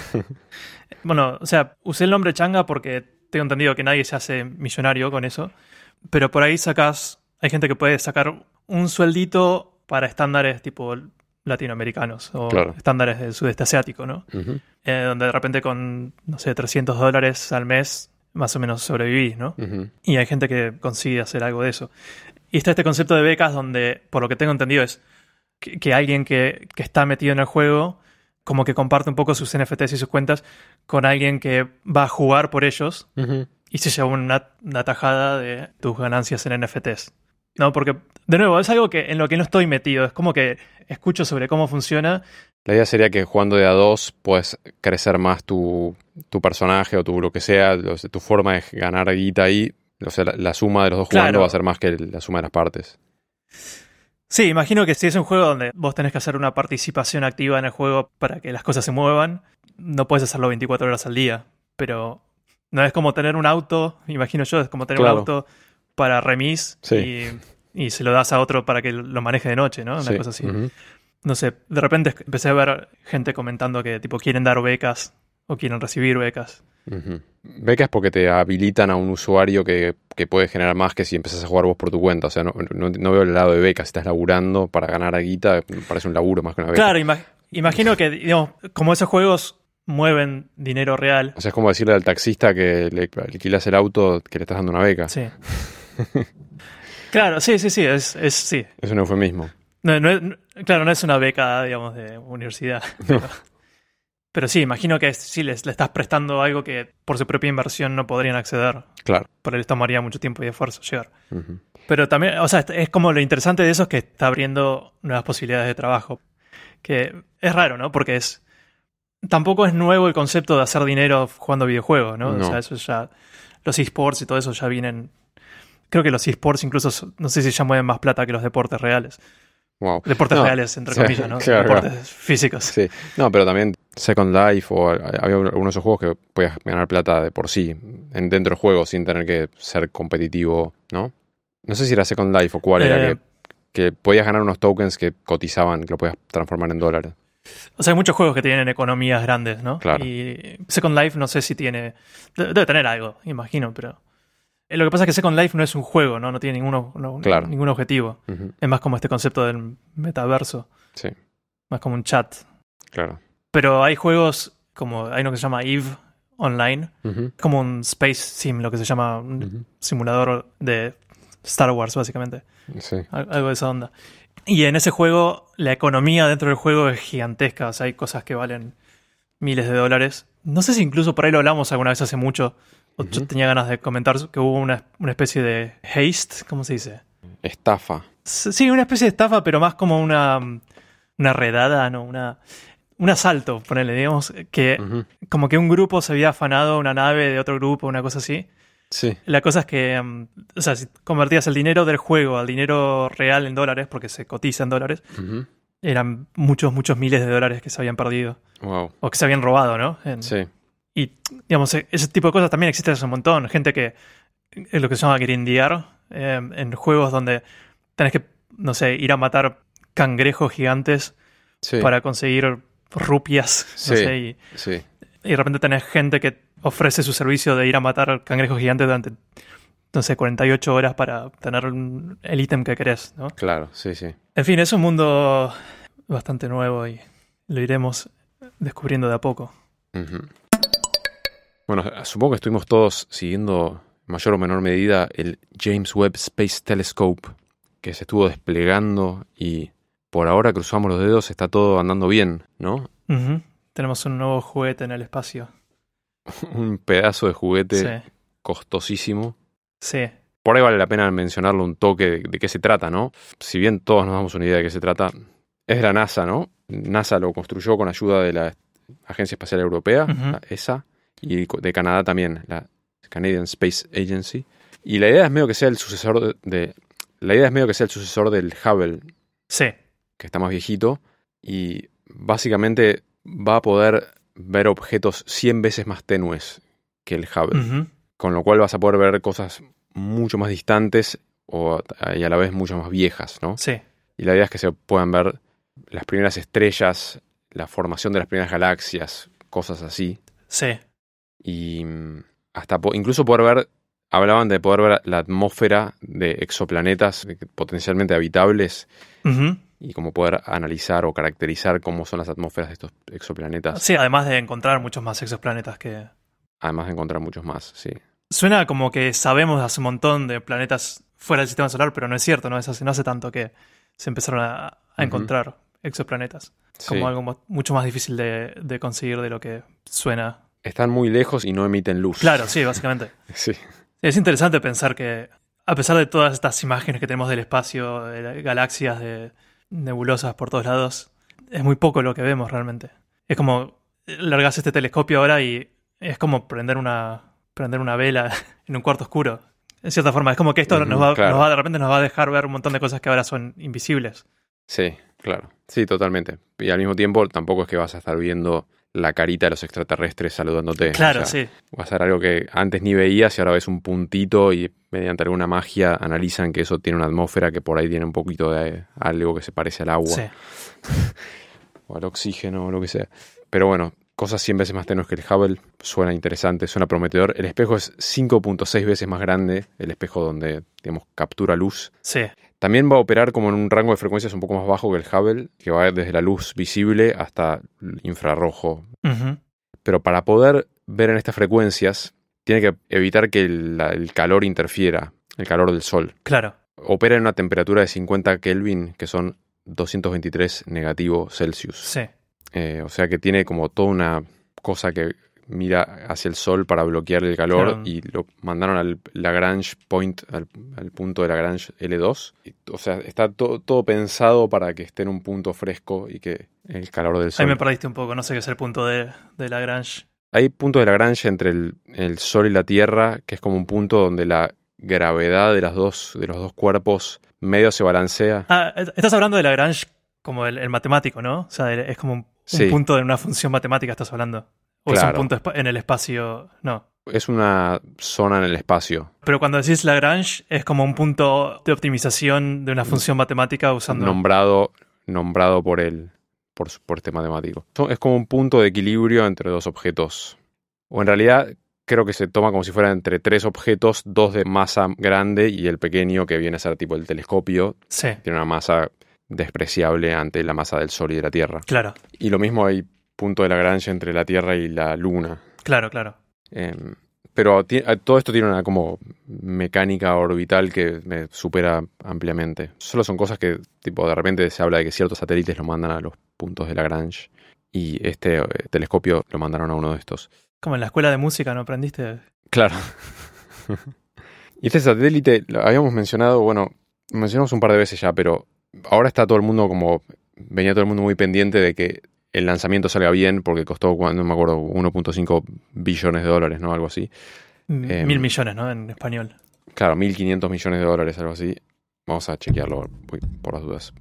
Bueno, o sea, usé el nombre changa porque tengo entendido que nadie se hace millonario con eso. Pero por ahí sacas, hay gente que puede sacar un sueldito para estándares tipo latinoamericanos o Claro. estándares del sudeste asiático, ¿no? Ujú. Eh, donde de repente con, no sé, trescientos dólares al mes más o menos sobrevivís, ¿no? Ujú. Y hay gente que consigue hacer algo de eso. Y está este concepto de becas donde, por lo que tengo entendido, es que, que alguien que, que está metido en el juego como que comparte un poco sus N F Ts y sus cuentas con alguien que va a jugar por ellos Ujú. y se lleva una, una tajada de tus ganancias en N F Ts. No, porque, de nuevo, es algo que en lo que no estoy metido. Es como que escucho sobre cómo funciona. La idea sería que jugando de a dos puedes crecer más tu, tu personaje o tu lo que sea, o sea, tu forma de ganar guita ahí. O sea, la, la suma de los dos jugando Claro. va a ser más que la suma de las partes. Sí, imagino que si es un juego donde vos tenés que hacer una participación activa en el juego para que las cosas se muevan, no puedes hacerlo veinticuatro horas al día. Pero no es como tener un auto, imagino yo, es como tener Claro. un auto para remis Sí. y, y se lo das a otro para que lo maneje de noche, ¿no? Una Sí. cosa así. Ujú. No sé, de repente empecé a ver gente comentando que tipo quieren dar becas o quieren recibir becas. Ujú. Becas porque te habilitan a un usuario que, que puede generar más que si empezás a jugar vos por tu cuenta. O sea, no, no, no veo el lado de becas. Si estás laburando para ganar a guita, me parece un laburo más que una beca. Claro, ima- imagino que, digamos, como esos juegos mueven dinero real. O sea, es como decirle al taxista que le alquilas el auto que le estás dando una beca. Sí. Claro, sí, sí, sí, es, es sí. Es un eufemismo. No, no es- no- claro, no es una beca, digamos, de universidad. No. Pero, pero sí, imagino que sí les, le estás prestando algo que por su propia inversión no podrían acceder. Claro. Por les tomaría mucho tiempo y esfuerzo llegar. Ujú. Pero también, o sea, es- es como lo interesante de eso es que está abriendo nuevas posibilidades de trabajo. Que es raro, ¿no? Porque es. Tampoco es nuevo el concepto de hacer dinero jugando videojuegos, ¿no? No. O sea, eso ya. Los esports y todo eso ya vienen. Creo que los esports incluso, son- no sé si ya mueven más plata que los deportes reales. Wow. Deportes No, reales, entre sí, comillas, ¿no? claro, Deportes claro. físicos. Sí. No, pero también Second Life o había algunos de esos juegos que podías ganar plata de por sí en, dentro del juego sin tener que ser competitivo, ¿no? No sé si era Second Life o cuál era Eh, que, que podías ganar unos tokens que cotizaban, que lo podías transformar en dólares. O sea, hay muchos juegos que tienen economías grandes, ¿no? Claro. Y Second Life no sé si tiene. de- Debe tener algo, imagino, pero. eh, Lo que pasa es que Second Life no es un juego, ¿no? No tiene ninguno, no- Claro. ningún objetivo. Ujú. Es más como este concepto del metaverso, Sí, más como un chat. claro. Pero hay juegos como. Hay uno que se llama Eve Online, Ujú. como un Space Sim, lo que se llama un Ujú. simulador de Star Wars, básicamente. Sí. Al- Algo de esa onda. Y en ese juego, la economía dentro del juego es gigantesca. O sea, hay cosas que valen miles de dólares. No sé si incluso por ahí lo hablamos alguna vez hace mucho. O yo Ujú. tenía ganas de comentar que hubo una, una especie de haste, ¿cómo se dice? Estafa. S- Sí, una especie de estafa, pero más como una, una redada, ¿no? Una, un asalto, ponele, digamos, que Ujú. como que un grupo se había afanado una nave de otro grupo, una cosa así. Sí. La cosa es que, um, o sea, si convertías el dinero del juego al dinero real en dólares, porque se cotiza en dólares, Ujú. eran muchos, muchos miles de dólares que se habían perdido. Wow. O que se habían robado, ¿no? En- Sí. Y, digamos, e- ese tipo de cosas también existen hace un montón. Gente que es lo que se llama grindear, eh, en juegos donde tenés que, no sé, ir a matar cangrejos gigantes Sí. para conseguir rupias, no Sí. sé, y, Sí. y de repente tenés gente que ofrece su servicio de ir a matar cangrejos gigantes durante, no sé, cuarenta y ocho horas para tener un- el ítem que querés, ¿no? Claro. Sí, sí. En fin, es un mundo bastante nuevo y lo iremos descubriendo de a poco. Ujú. Bueno, supongo que estuvimos todos siguiendo en mayor o menor medida el James Webb Space Telescope que se estuvo desplegando y por ahora cruzamos los dedos, está todo andando bien, ¿no? Ujú. Tenemos un nuevo juguete en el espacio. Un pedazo de juguete Sí, costosísimo. sí. Por ahí vale la pena mencionarlo un toque de, de qué se trata, ¿no? Si bien todos nos damos una idea de qué se trata, es de la NASA, ¿no? NASA lo construyó con ayuda de la Agencia Espacial Europea, Ujú. la E S A, y de Canadá también, la Canadian Space Agency. Y la idea es medio que sea el sucesor de, de- la idea es medio que sea el sucesor del Hubble, Sí. que está más viejito, y básicamente va a poder ver objetos cien veces más tenues que el Hubble. Ujú. Con lo cual vas a poder ver cosas mucho más distantes o, y a la vez mucho más viejas, ¿no? Sí. Y la idea es que se puedan ver las primeras estrellas, la formación de las primeras galaxias, cosas así. Sí. Y mm, hasta po- incluso poder ver, hablaban de poder ver la atmósfera de exoplanetas potencialmente habitables Ujú. y como poder analizar o caracterizar cómo son las atmósferas de estos exoplanetas. Sí, además de encontrar muchos más exoplanetas que... Además de encontrar muchos más, sí. Suena como que sabemos hace un montón de planetas fuera del sistema solar, pero no es cierto, ¿no? Es hace, no hace tanto que se empezaron a, a Uh-huh. exoplanetas. exoplanetas. Como Sí. algo mo- mucho más difícil de, de conseguir de lo que suena. Están muy lejos y no emiten luz. Claro, sí, básicamente. Sí. Es interesante pensar que, a pesar de todas estas imágenes que tenemos del espacio, de la- galaxias, de nebulosas por todos lados, es muy poco lo que vemos realmente. Es como largas este telescopio ahora y es como prender una, prender una vela en un cuarto oscuro. En cierta forma, es como que esto Ujú, nos, va, claro. nos va, de repente nos va a dejar ver un montón de cosas que ahora son invisibles. Sí, claro. Sí, totalmente. Y al mismo tiempo tampoco es que vas a estar viendo la carita de los extraterrestres saludándote. Claro, O sea, sí. va a ser algo que antes ni veías y ahora ves un puntito y mediante alguna magia analizan que eso tiene una atmósfera que por ahí tiene un poquito de algo que se parece al agua Sí. o al oxígeno o lo que sea. Pero bueno, cosas cien veces más tenues que el Hubble. Suena interesante, suena prometedor. El espejo es cinco punto seis veces más grande, el espejo donde, digamos, captura luz. Sí. También va a operar como en un rango de frecuencias un poco más bajo que el Hubble, que va desde la luz visible hasta el infrarrojo. Ujú. Pero para poder ver en estas frecuencias, tiene que evitar que el, la- el calor interfiera, el calor del Sol. Claro. Opera en una temperatura de cincuenta Kelvin, que son doscientos veintitrés negativo Celsius. Sí. Eh, o sea que tiene como toda una cosa que mira hacia el sol para bloquear el calor, Claro. y lo mandaron al Lagrange Point, al, al punto de Lagrange L dos. Y, o sea, está to- todo pensado para que esté en un punto fresco y que el calor del sol... Ahí me perdiste un poco, no sé qué es el punto de, de Lagrange. Hay puntos de Lagrange entre el, el sol y la Tierra, que es como un punto donde la gravedad de, las dos, de los dos cuerpos medio se balancea. Ah, estás hablando de Lagrange como el, el matemático, ¿no? O sea, es como un, un Sí. punto de una función matemática estás hablando. O es Claro. un punto espa- en el espacio, no. Es una zona en el espacio. Pero cuando decís Lagrange es como un punto de optimización de una función matemática usando... nombrado, nombrado por él, por, su- por este matemático. So- Es como un punto de equilibrio entre dos objetos. O en realidad creo que se toma como si fuera entre tres objetos, dos de masa grande y el pequeño, que viene a ser tipo el telescopio. Sí, Tiene una masa despreciable ante la masa del Sol y de la Tierra. claro, Y lo mismo hay punto de Lagrange entre la Tierra y la Luna. claro, claro. Eh, pero ti- todo esto tiene una como mecánica orbital que me supera ampliamente. Solo son cosas que, tipo, de repente se habla de que ciertos satélites lo mandan a los puntos de Lagrange y este eh, telescopio lo mandaron a uno de estos. Como en la escuela de música, ¿no aprendiste? Claro. Y este satélite, lo habíamos mencionado, bueno, lo mencionamos un par de veces ya, pero ahora está todo el mundo como, venía todo el mundo muy pendiente de que el lanzamiento salga bien, porque costó, no me acuerdo, uno punto cinco billones de dólares, ¿no? Algo así. M- Em, Mil millones, ¿no? En español. Claro, mil quinientos millones de dólares, algo así. Vamos a chequearlo uy, por las dudas.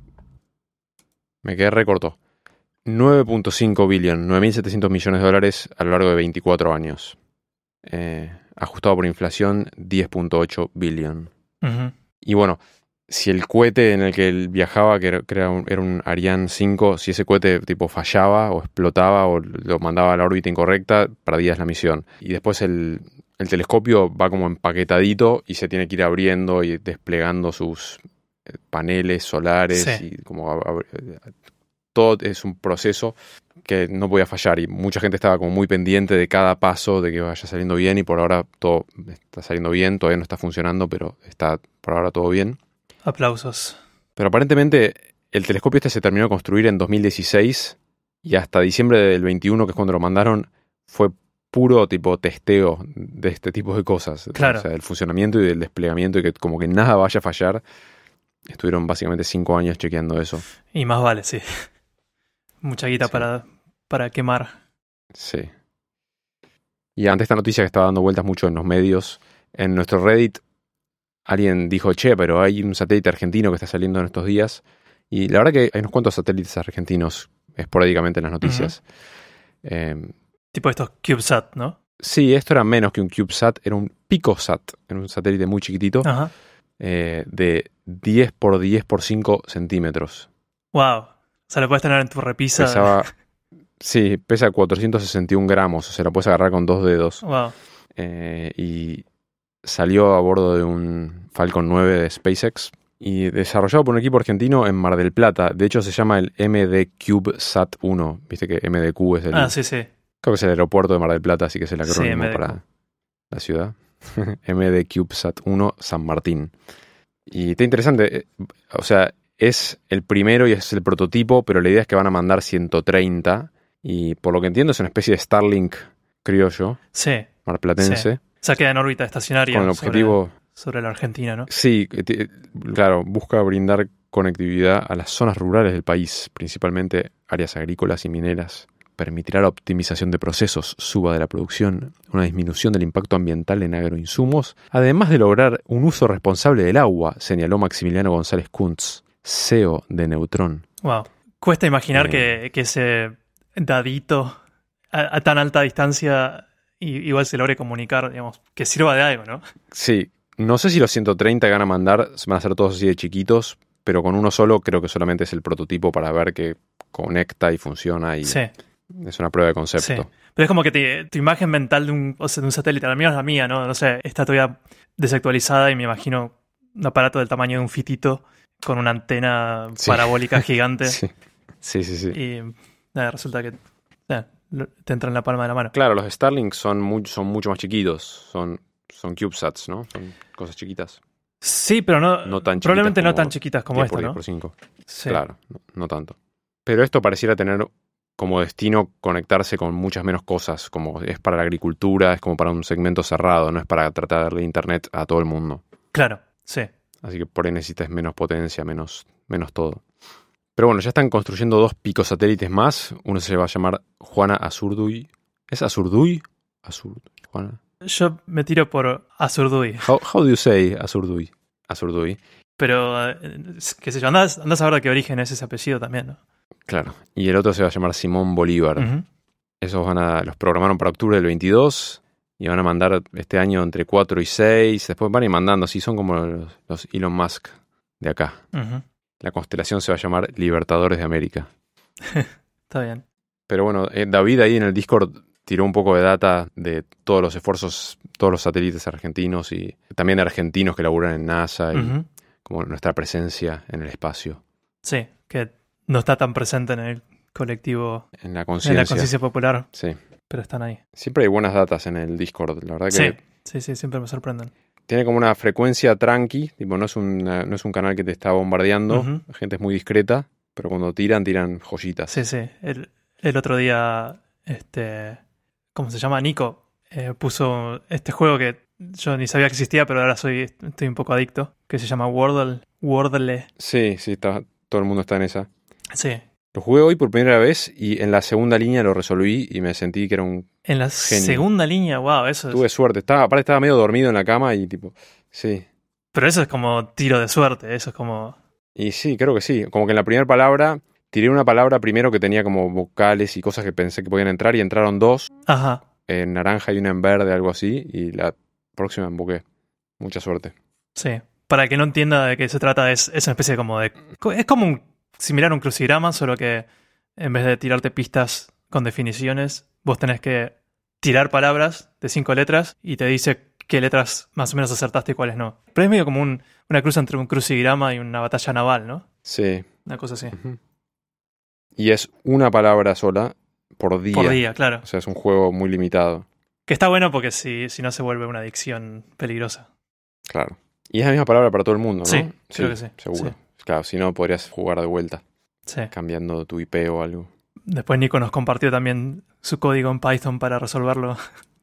Me quedé recorto. nueve punto cinco billones, nueve mil setecientos millones de dólares a lo largo de veinticuatro años. Eh, ajustado por inflación, diez punto ocho billones. Ujú. Y bueno, si el cohete en el que él viajaba, que era, que era un, era un Ariane cinco, si ese cohete tipo fallaba o explotaba o lo mandaba a la órbita incorrecta, perdías la misión. Y después el, el telescopio va como empaquetadito y se tiene que ir abriendo y desplegando sus eh, paneles solares. Sí. Y como ab- ab- todo es un proceso que no podía fallar, y mucha gente estaba como muy pendiente de cada paso, de que vaya saliendo bien, y por ahora todo está saliendo bien. Todavía no está funcionando, pero está por ahora todo bien. Aplausos. Pero aparentemente el telescopio este se terminó de construir en dos mil dieciséis y hasta diciembre del veintiuno, que es cuando lo mandaron, fue puro tipo testeo de este tipo de cosas. Claro. O sea, del funcionamiento y del desplegamiento, y que como que nada vaya a fallar. Estuvieron básicamente cinco años chequeando eso. Y más vale, sí. Mucha guita Sí. para, para quemar. Sí. Y ante esta noticia que estaba dando vueltas mucho en los medios, en nuestro Reddit, alguien dijo, che, pero hay un satélite argentino que está saliendo en estos días. Y la verdad que hay unos cuantos satélites argentinos esporádicamente en las noticias. Eh, Tipo estos CubeSat, ¿no? sí, esto era menos que un CubeSat, era un PicoSat, era un satélite muy chiquitito, Ajá. eh, de diez por diez por cinco centímetros. Wow. O sea, lo puedes tener en tu repisa. Pesaba, sí, pesa cuatrocientos sesenta y un gramos, o sea, la puedes agarrar con dos dedos. Wow. Eh, y salió a bordo de un Falcon nueve de SpaceX Y desarrollado por un equipo argentino en Mar del Plata. De hecho, se llama el M D CubeSat uno. Viste que M D Q es el... Ah, sí, sí. Creo que es el aeropuerto de Mar del Plata, así que es el acrónimo Sí, M D Q. para la ciudad. M D CubeSat uno San Martín. Y está interesante. O sea, es el primero y es el prototipo, pero la idea es que van a mandar ciento treinta. Y por lo que entiendo es una especie de Starlink criollo, Sí. marplatense. Sí. O sea, queda en órbita estacionaria. Con el objetivo... Sobre, sobre la Argentina, ¿no? Sí, claro, busca brindar conectividad a las zonas rurales del país, principalmente áreas agrícolas y mineras. Permitirá la optimización de procesos, suba de la producción, una disminución del impacto ambiental en agroinsumos, además de lograr un uso responsable del agua, señaló Maximiliano González Kuntz, C E O de Neutrón. Wow. Cuesta imaginar Eh. que, que ese dadito a, a tan alta distancia y, igual se logre comunicar, digamos, que sirva de algo, ¿no? Sí, no sé si los ciento treinta que van a mandar van a ser todos así de chiquitos, pero con uno solo creo que solamente es el prototipo para ver que conecta y funciona y Sí. es una prueba de Sí. concepto. Pero es como que te- tu imagen mental de un, o sea, de un satélite, al menos la mía, ¿no? No sé, está todavía desactualizada y me imagino un aparato del tamaño de un fitito con una antena Sí. parabólica gigante. Sí, sí, sí. sí. Y nada, resulta que eh, lo- te entra en la palma de la mano. Claro, los Starlink son, muy, son mucho más chiquitos, son, son CubeSats, ¿no? Son cosas chiquitas. Sí, pero no, No tan chiquitas probablemente no como tan chiquitas como diez esta, por diez ¿no? por cinco. Sí. Claro, no, no tanto. Pero esto pareciera tener como destino conectarse con muchas menos cosas, como es para la agricultura, es como para un segmento cerrado, no es para tratar de darle internet a todo el mundo. Claro, sí. Así que por ahí necesitas menos potencia, menos, menos todo. Pero bueno, ya están construyendo dos picosatélites más. Uno se va a llamar Juana Azurduy. ¿Es Azurduy? Azurduy, Juana. Yo me tiro por Azurduy, How, how do you say Azurduy? Azurduy. pero eh, qué sé yo, andás, andás a ver de qué origen es ese apellido también, ¿no? Claro. Y el otro se va a llamar Simón Bolívar. Ujú. Esos van a, los programaron para octubre del veintidós y van a mandar este año entre cuatro y seis. Después van a ir mandando, así son como los, los Elon Musk de acá. Ujú. La constelación se va a llamar Libertadores de América. Está bien. Pero bueno, eh, David ahí en el Discord tiró un poco de data de todos los esfuerzos, todos los satélites argentinos y también argentinos que laburan en NASA y Ujú. como nuestra presencia en el espacio, Sí, que no está tan presente en el colectivo, en la en la conciencia. conciencia popular, Sí. pero están ahí. Siempre hay buenas datas en el Discord, la verdad que Sí, sí, sí, siempre me sorprenden. tiene como una frecuencia tranqui, tipo no es, una- no es un canal que te está bombardeando, Ujú. la gente es muy discreta, pero cuando tiran, tiran joyitas. Sí, sí. El, el otro día, este, ¿cómo se llama? Nico eh, puso este juego que yo ni sabía que existía, pero ahora soy, estoy un poco adicto, que se llama Wordle. Wordle. Sí, sí, está, todo el mundo está en esa. Sí. Lo jugué hoy por primera vez y en la segunda línea lo resolví y me sentí que era un... En la Genio. segunda línea, wow, eso es. Tuve suerte, estaba, aparte estaba medio dormido en la cama y tipo... Sí, Pero eso es como tiro de suerte, eso es como. y sí, creo que sí. Como que en la primera palabra, tiré una palabra primero que tenía como vocales y cosas que pensé que podían entrar y entraron dos, Ajá. en naranja y una en verde, algo así, y la próxima emboqué. Mucha suerte. Sí. Para el que no entienda de qué se trata, es, es una especie como de. Es como un, similar a un crucigrama, solo que en vez de tirarte pistas con definiciones, vos tenés que tirar palabras de cinco letras y te dice qué letras más o menos acertaste y cuáles no. Pero es medio como un, una cruz entre un crucigrama y una batalla naval, ¿no? Sí. Una cosa así. Ujú. Y es una palabra sola por día. Por día, claro. O sea, es un juego muy limitado. Que está bueno porque si, si no se vuelve una adicción peligrosa. Claro. Y es la misma palabra para todo el mundo, ¿no? Sí, creo que sí. Seguro. Sí. Claro, si no podrías jugar de vuelta, Sí. cambiando tu I P o algo. Después Nico nos compartió también su código en Python para resolverlo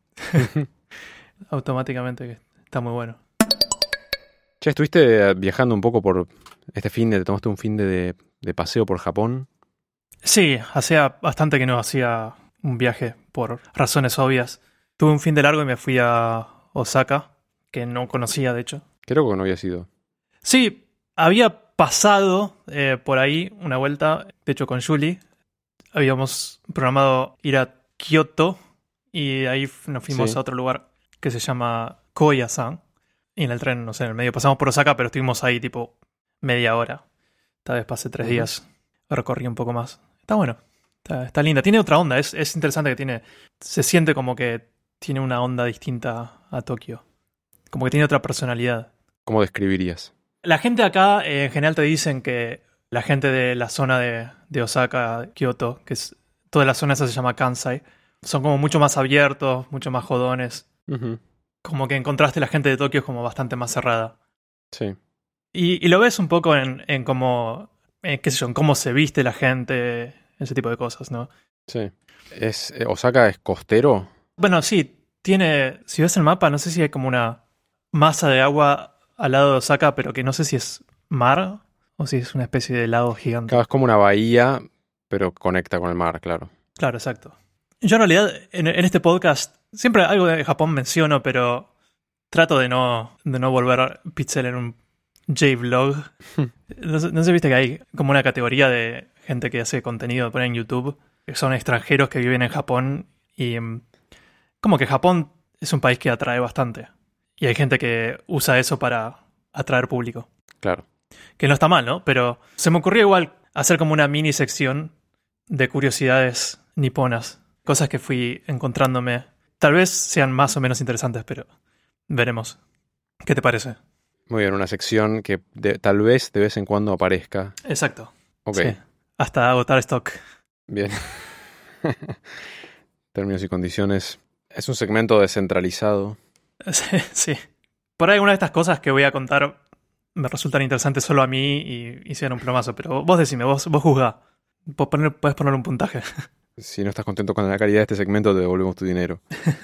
automáticamente, que está muy bueno. Che, estuviste viajando un poco por este fin de, te tomaste un fin de, de, de paseo por Japón. Sí, hacía bastante que no hacía un viaje por razones obvias. Tuve un fin de largo y me fui a Osaka, que no conocía de hecho. Creo que no había sido. Sí, había pasado eh, por ahí una vuelta, de hecho con Julie. Habíamos programado ir a Kioto y de ahí f- nos fuimos Sí. a otro lugar que se llama Koya-san. Y en el tren, no sé, en el medio pasamos por Osaka, pero estuvimos ahí tipo media hora. Tal vez pasé tres Ujú. días, recorrí un poco más. Está bueno, está, está linda. Tiene otra onda, es, es interesante que tiene... Se siente como que tiene una onda distinta a Tokio. Como que tiene otra personalidad. ¿Cómo describirías? La gente acá eh, en general te dicen que la gente de la zona de, de Osaka, Kyoto, que es toda la zona esa se llama Kansai, son como mucho más abiertos, mucho más jodones. Ujú. Como que en contraste la gente de Tokio es como bastante más cerrada. Sí. Y, y lo ves un poco en, en cómo, en, qué sé yo, en cómo se viste la gente, ese tipo de cosas, ¿no? Sí. Es, eh, ¿Osaka es costero? Bueno, sí, tiene, si ves el mapa, no sé si hay como una masa de agua al lado de Osaka, pero que no sé si es mar o si es una especie de lago gigante. Claro, es como una bahía, pero conecta con el mar, claro. Claro, exacto. Yo en realidad en, en este podcast siempre algo de Japón menciono, pero trato de no, de no volver Pixel en un J-Vlog. No, sé- no sé, viste que hay como una categoría de gente que hace contenido por ahí en YouTube, que son extranjeros que viven en Japón y mm, como que Japón es un país que atrae bastante. Y hay gente que usa eso para atraer público. Claro. Que no está mal, ¿no? Pero se me ocurrió igual hacer como una mini sección de curiosidades niponas. Cosas que fui encontrándome. Tal vez sean más o menos interesantes, pero veremos. ¿Qué te parece? Muy bien, una sección que de- tal vez de vez en cuando aparezca. Exacto. Ok, Sí. Hasta agotar stock. bien. Términos y condiciones. Es un segmento descentralizado. Sí, sí. Por ahí algunas de estas cosas que voy a contar me resultan interesantes solo a mí y, y sean un plomazo. Pero vos decime, vos, vos juzgá. Puedes poner, puedes poner un puntaje. Si no estás contento con la calidad de este segmento, te devolvemos tu dinero.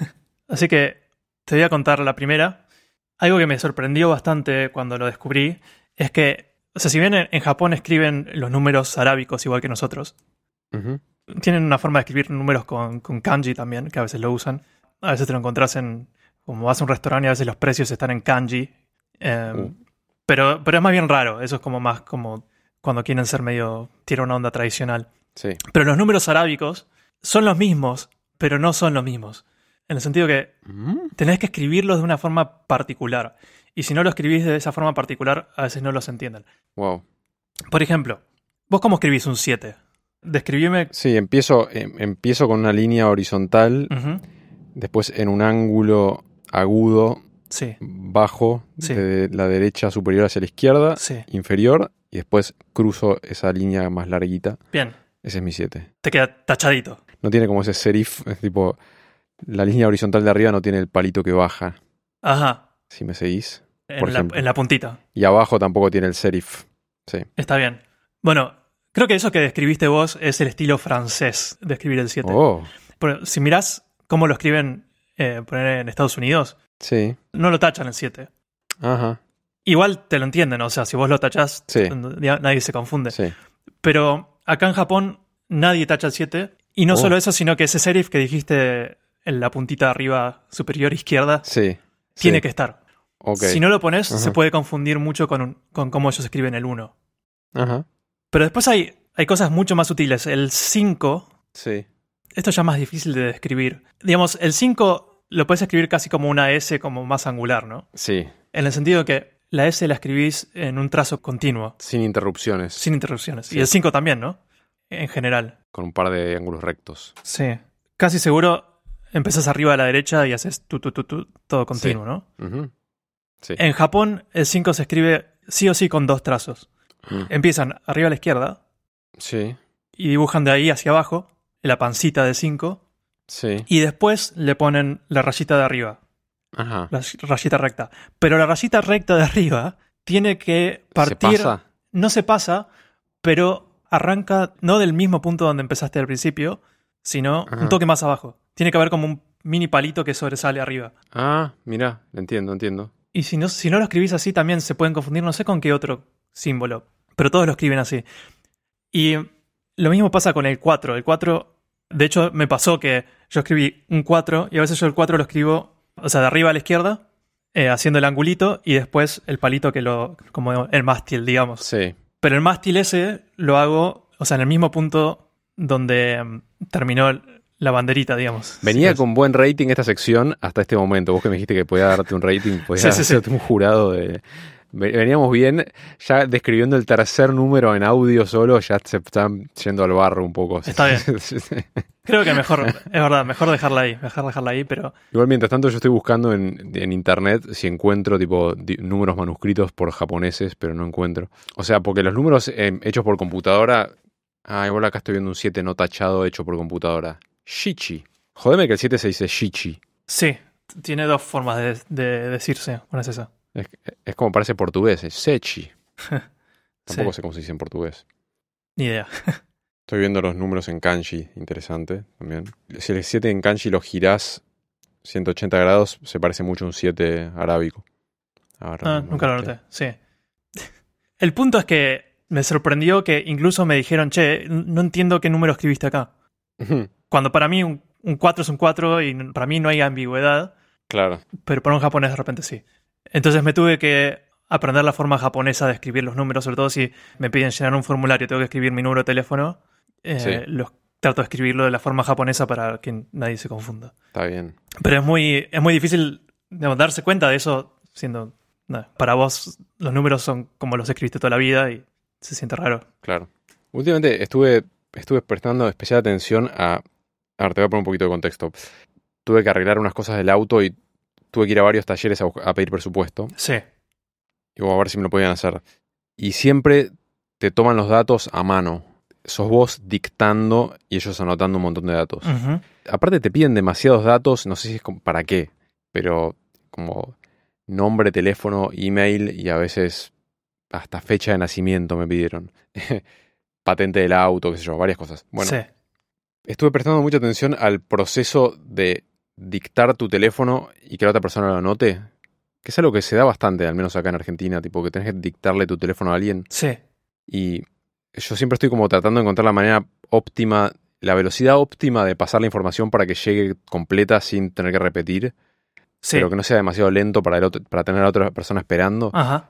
Así que te voy a contar la primera. Algo que me sorprendió bastante cuando lo descubrí es que, o sea, si bien en, en Japón escriben los números arábicos igual que nosotros, Ujú. tienen una forma de escribir números con, con kanji también, que a veces lo usan. A veces te lo encontrás en, como vas a un restaurante y a veces los precios están en kanji. Eh, Uh. pero, pero es más bien raro, eso es como más como cuando quieren ser medio, tiene una onda tradicional. Sí. Pero los números arábicos son los mismos, pero no son los mismos. En el sentido que Mm. tenés que escribirlos de una forma particular. Y si no lo escribís de esa forma particular, a veces no los entienden. Wow. Por ejemplo, ¿vos cómo escribís un siete? Describime... Sí, empiezo, em- empiezo con una línea horizontal, Ujú, después en un ángulo agudo, sí, bajo, Sí. de la derecha superior hacia la izquierda, sí. inferior, y después cruzo esa línea más larguita. Bien, Ese es mi siete. te queda tachadito. No tiene como ese serif, es tipo, la línea horizontal de arriba no tiene el palito que baja, Ajá, si me seguís. Por en la, ejemplo. en la puntita. Y abajo tampoco tiene el serif. Sí. Está bien. Bueno, creo que eso que describiste vos es el estilo francés de escribir el siete. Oh, Pero si mirás cómo lo escriben eh, poner en Estados Unidos, sí. no lo tachan el siete. Ajá. Igual te lo entienden, o sea, si vos lo tachás, Sí. ya nadie se confunde. Sí. Pero acá en Japón nadie tacha el siete. Y no Oh. solo eso, sino que ese serif que dijiste en la puntita arriba superior izquierda Sí. tiene sí. que estar. Ok. Si no lo pones, Ajá. se puede confundir mucho con, un- con cómo ellos escriben el uno. Ajá. Pero después hay, hay cosas mucho más sutiles. El cinco, Sí. esto ya es más difícil de describir. Digamos, el cinco lo puedes escribir casi como una S, como más angular, ¿no? Sí. En el sentido que la S la escribís en un trazo continuo, Sin interrupciones. sin interrupciones. Sí. Y el cinco también, ¿no? En general. Con un par de ángulos rectos. Sí. Casi seguro empezás arriba a la derecha y haces tu, tu, tu, tu, todo continuo, Sí. ¿no? Ujú. Sí. En Japón, el cinco se escribe sí o sí con dos trazos. Mm. Empiezan arriba a la izquierda Sí. y dibujan de ahí hacia abajo la pancita de cinco Sí. y después le ponen la rayita de arriba, Ajá. la rayita recta. Pero la rayita recta de arriba tiene que partir... ¿Se pasa? No se pasa, pero arranca no del mismo punto donde empezaste al principio, sino Ajá. un toque más abajo. Tiene que haber como un mini palito que sobresale arriba. Ah, mira, entiendo, entiendo. Y si no, si no lo escribís así, también se pueden confundir, no sé con qué otro símbolo, pero todos lo escriben así. Y lo mismo pasa con el cuatro. El cuatro, de hecho, me pasó que yo escribí un cuatro y a veces yo el cuatro lo escribo, o sea, de arriba a la izquierda, eh, haciendo el angulito y después el palito que lo, como el mástil, digamos. Sí. Pero el mástil ese lo hago, o sea, en el mismo punto donde mm, terminó el- la banderita, digamos. Venía Sí, con buen rating esta sección hasta este momento. Vos que me dijiste que podía darte un rating, podía Sí, sí, sí. hacerte un jurado de, Veníamos bien, ya describiendo el tercer número en audio solo, ya se están yendo al barro un poco. Está bien. Creo que mejor, es verdad, mejor dejarla ahí, mejor dejarla ahí, pero... Igual, mientras tanto, yo estoy buscando en, en internet si encuentro tipo di- números manuscritos por japoneses, pero no encuentro. O sea, porque los números eh, hechos por computadora... Ah, igual acá estoy viendo un siete no tachado hecho por computadora. Shichi. Jodeme que el siete se dice Shichi. Sí, tiene dos formas de, de decirse, una es esa. Es, es como parece portugués, es Sechi. Tampoco Sí. sé cómo se dice en portugués. Ni idea. Estoy viendo los números en kanji, interesante también. Si el siete en kanji lo girás ciento ochenta grados, se parece mucho a un siete arábico. Ahora Ah, no nunca lo noté. noté, sí. El punto es que me sorprendió que incluso me dijeron, che, no entiendo qué número escribiste acá. Ujú, Cuando para mí un, un cuatro es un cuatro y n- para mí no hay ambigüedad, claro, pero para un japonés de repente sí. Entonces me tuve que aprender la forma japonesa de escribir los números, sobre todo si me piden llenar un formulario, tengo que escribir mi número de teléfono, eh, Sí. los, trato de escribirlo de la forma japonesa para que nadie se confunda. está bien. Pero es muy, es muy difícil, digamos, darse cuenta de eso siendo... nada, para vos los números son como los escribiste toda la vida y se siente raro. Claro. Últimamente estuve, estuve prestando especial atención a... A ver, te voy a poner un poquito de contexto. Tuve que arreglar unas cosas del auto y tuve que ir a varios talleres a, buscar- a pedir presupuesto. Sí, Y a ver si me lo podían hacer. Y siempre te toman los datos a mano. Sos vos dictando y ellos anotando un montón de datos. ujú, Aparte te piden demasiados datos, no sé si es como- para qué, pero como nombre, teléfono, email y a veces hasta fecha de nacimiento me pidieron. Patente del auto, qué sé yo, varias cosas. Bueno, sí, estuve prestando mucha atención al proceso de dictar tu teléfono y que la otra persona lo anote, que es algo que se da bastante, al menos acá en Argentina, tipo que tenés que dictarle tu teléfono a alguien. sí, Y yo siempre estoy como tratando de encontrar la manera óptima, la velocidad óptima de pasar la información para que llegue completa sin tener que repetir, sí. pero que no sea demasiado lento para, el otro- para tener a otra persona esperando. Ajá,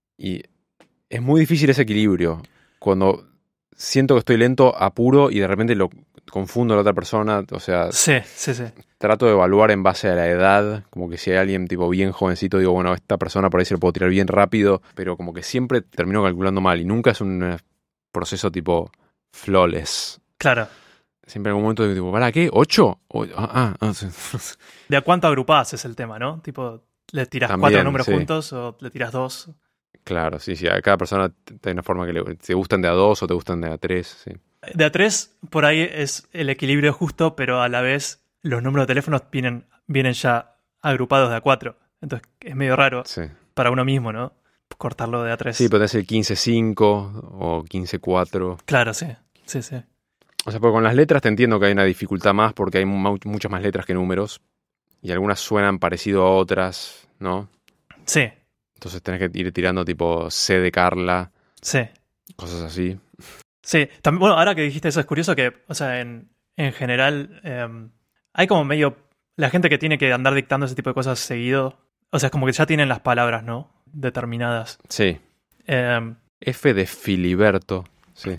Y es muy difícil ese equilibrio. Cuando siento que estoy lento, apuro y de repente lo confundo a la otra persona. O sea, sí, sí, sí. trato de evaluar en base a la edad. Como que si hay alguien tipo bien jovencito, digo, bueno, esta persona por ahí se lo puedo tirar bien rápido. Pero como que siempre termino calculando mal. Y nunca es un eh, proceso tipo flawless. Claro. Siempre en algún momento digo, tipo, ¿para qué? ¿Ocho? O- ah, ah, ah, sí. ¿De a cuánto agrupás es el tema, no? Tipo, ¿le tirás También, cuatro números sí. juntos o le tirás dos? Claro, sí, sí. A cada persona t- tiene una forma que le, te gustan de a dos o te gustan de a tres, sí. De a tres, por ahí es el equilibrio justo, pero a la vez los números de teléfonos vienen, vienen ya agrupados de a cuatro. Entonces es medio raro Sí. para uno mismo, ¿no? Cortarlo de a tres. Sí, pero tenés el quince cinco o quince cuatro. Claro, sí. Sí, sí. O sea, porque con las letras te entiendo que hay una dificultad más porque hay mu- muchas más letras que números y algunas suenan parecido a otras, ¿no? Sí, Entonces tenés que ir tirando tipo C de Carla, sí. cosas así. Sí, también, bueno, ahora que dijiste eso es curioso que, o sea, en, en general eh, hay como medio, la gente que tiene que andar dictando ese tipo de cosas seguido, o sea, es como que ya tienen las palabras, ¿no? Determinadas. Sí. Eh, F de Filiberto. Sí.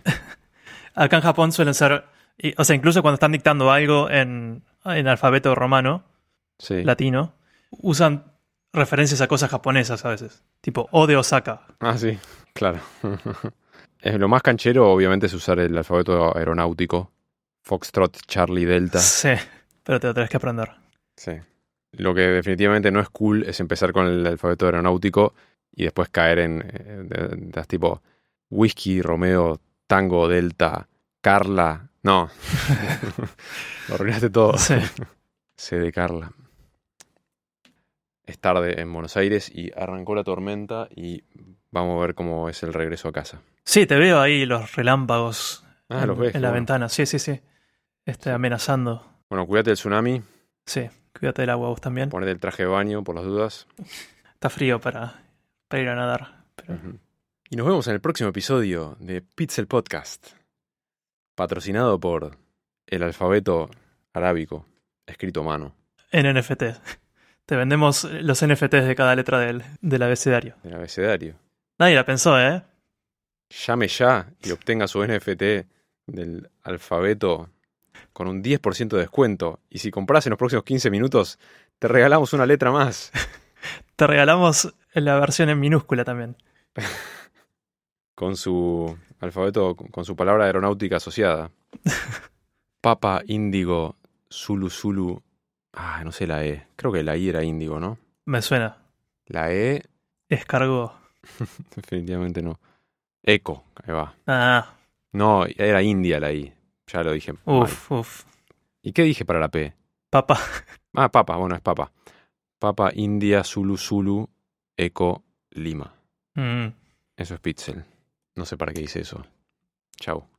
acá en Japón suelen ser, y- o sea, incluso cuando están dictando algo en, en alfabeto romano, Sí. latino, usan referencias a cosas japonesas a veces, tipo O de Osaka. Ah, sí, claro. Es lo más canchero, obviamente, es usar el alfabeto aeronáutico. Foxtrot, Charlie, Delta. Sí, pero te lo tenés que aprender. Sí. Lo que definitivamente no es cool es empezar con el alfabeto aeronáutico y después caer en eh, de- de- de- tipo Whisky, Romeo, Tango, Delta, Carla. No. Lo arruinaste todo. Sí. C de Carla. Es tarde en Buenos Aires y arrancó la tormenta y vamos a ver cómo es el regreso a casa. Sí, te veo ahí los relámpagos Ah, en, los ves. en la bueno. ventana. Sí, sí, sí. Este, amenazando. Bueno, cuídate del tsunami, Sí, cuídate del agua vos también. ponete el traje de baño por las dudas. Está frío para, para ir a nadar. Pero... Ujú. Y nos vemos en el próximo episodio de Pixel Podcast, patrocinado por el alfabeto arábico, escrito a mano, En N F T. Te vendemos los N F Ts de cada letra del, del abecedario. del abecedario. Nadie la pensó, ¿eh? Llame ya y obtenga su N F T del alfabeto con un diez por ciento de descuento. Y si compras en los próximos quince minutos, te regalamos una letra más. Te regalamos La versión en minúscula también. Con su alfabeto, con su palabra aeronáutica asociada. Papa, índigo, Zulu, Zulu. Ah, no sé la E. Creo que la I era índigo, ¿no? Me suena. La E, Escargó. definitivamente no. Eco, ahí va. Ah, No, era India la I. Ya lo dije mal. uf, uf. ¿Y qué dije para la P? Papa. Ah, papa, bueno, es papa. Papa, India, Zulu, Zulu, Eco, Lima. Mm. Eso es Pixel. No sé para qué hice eso. Chau.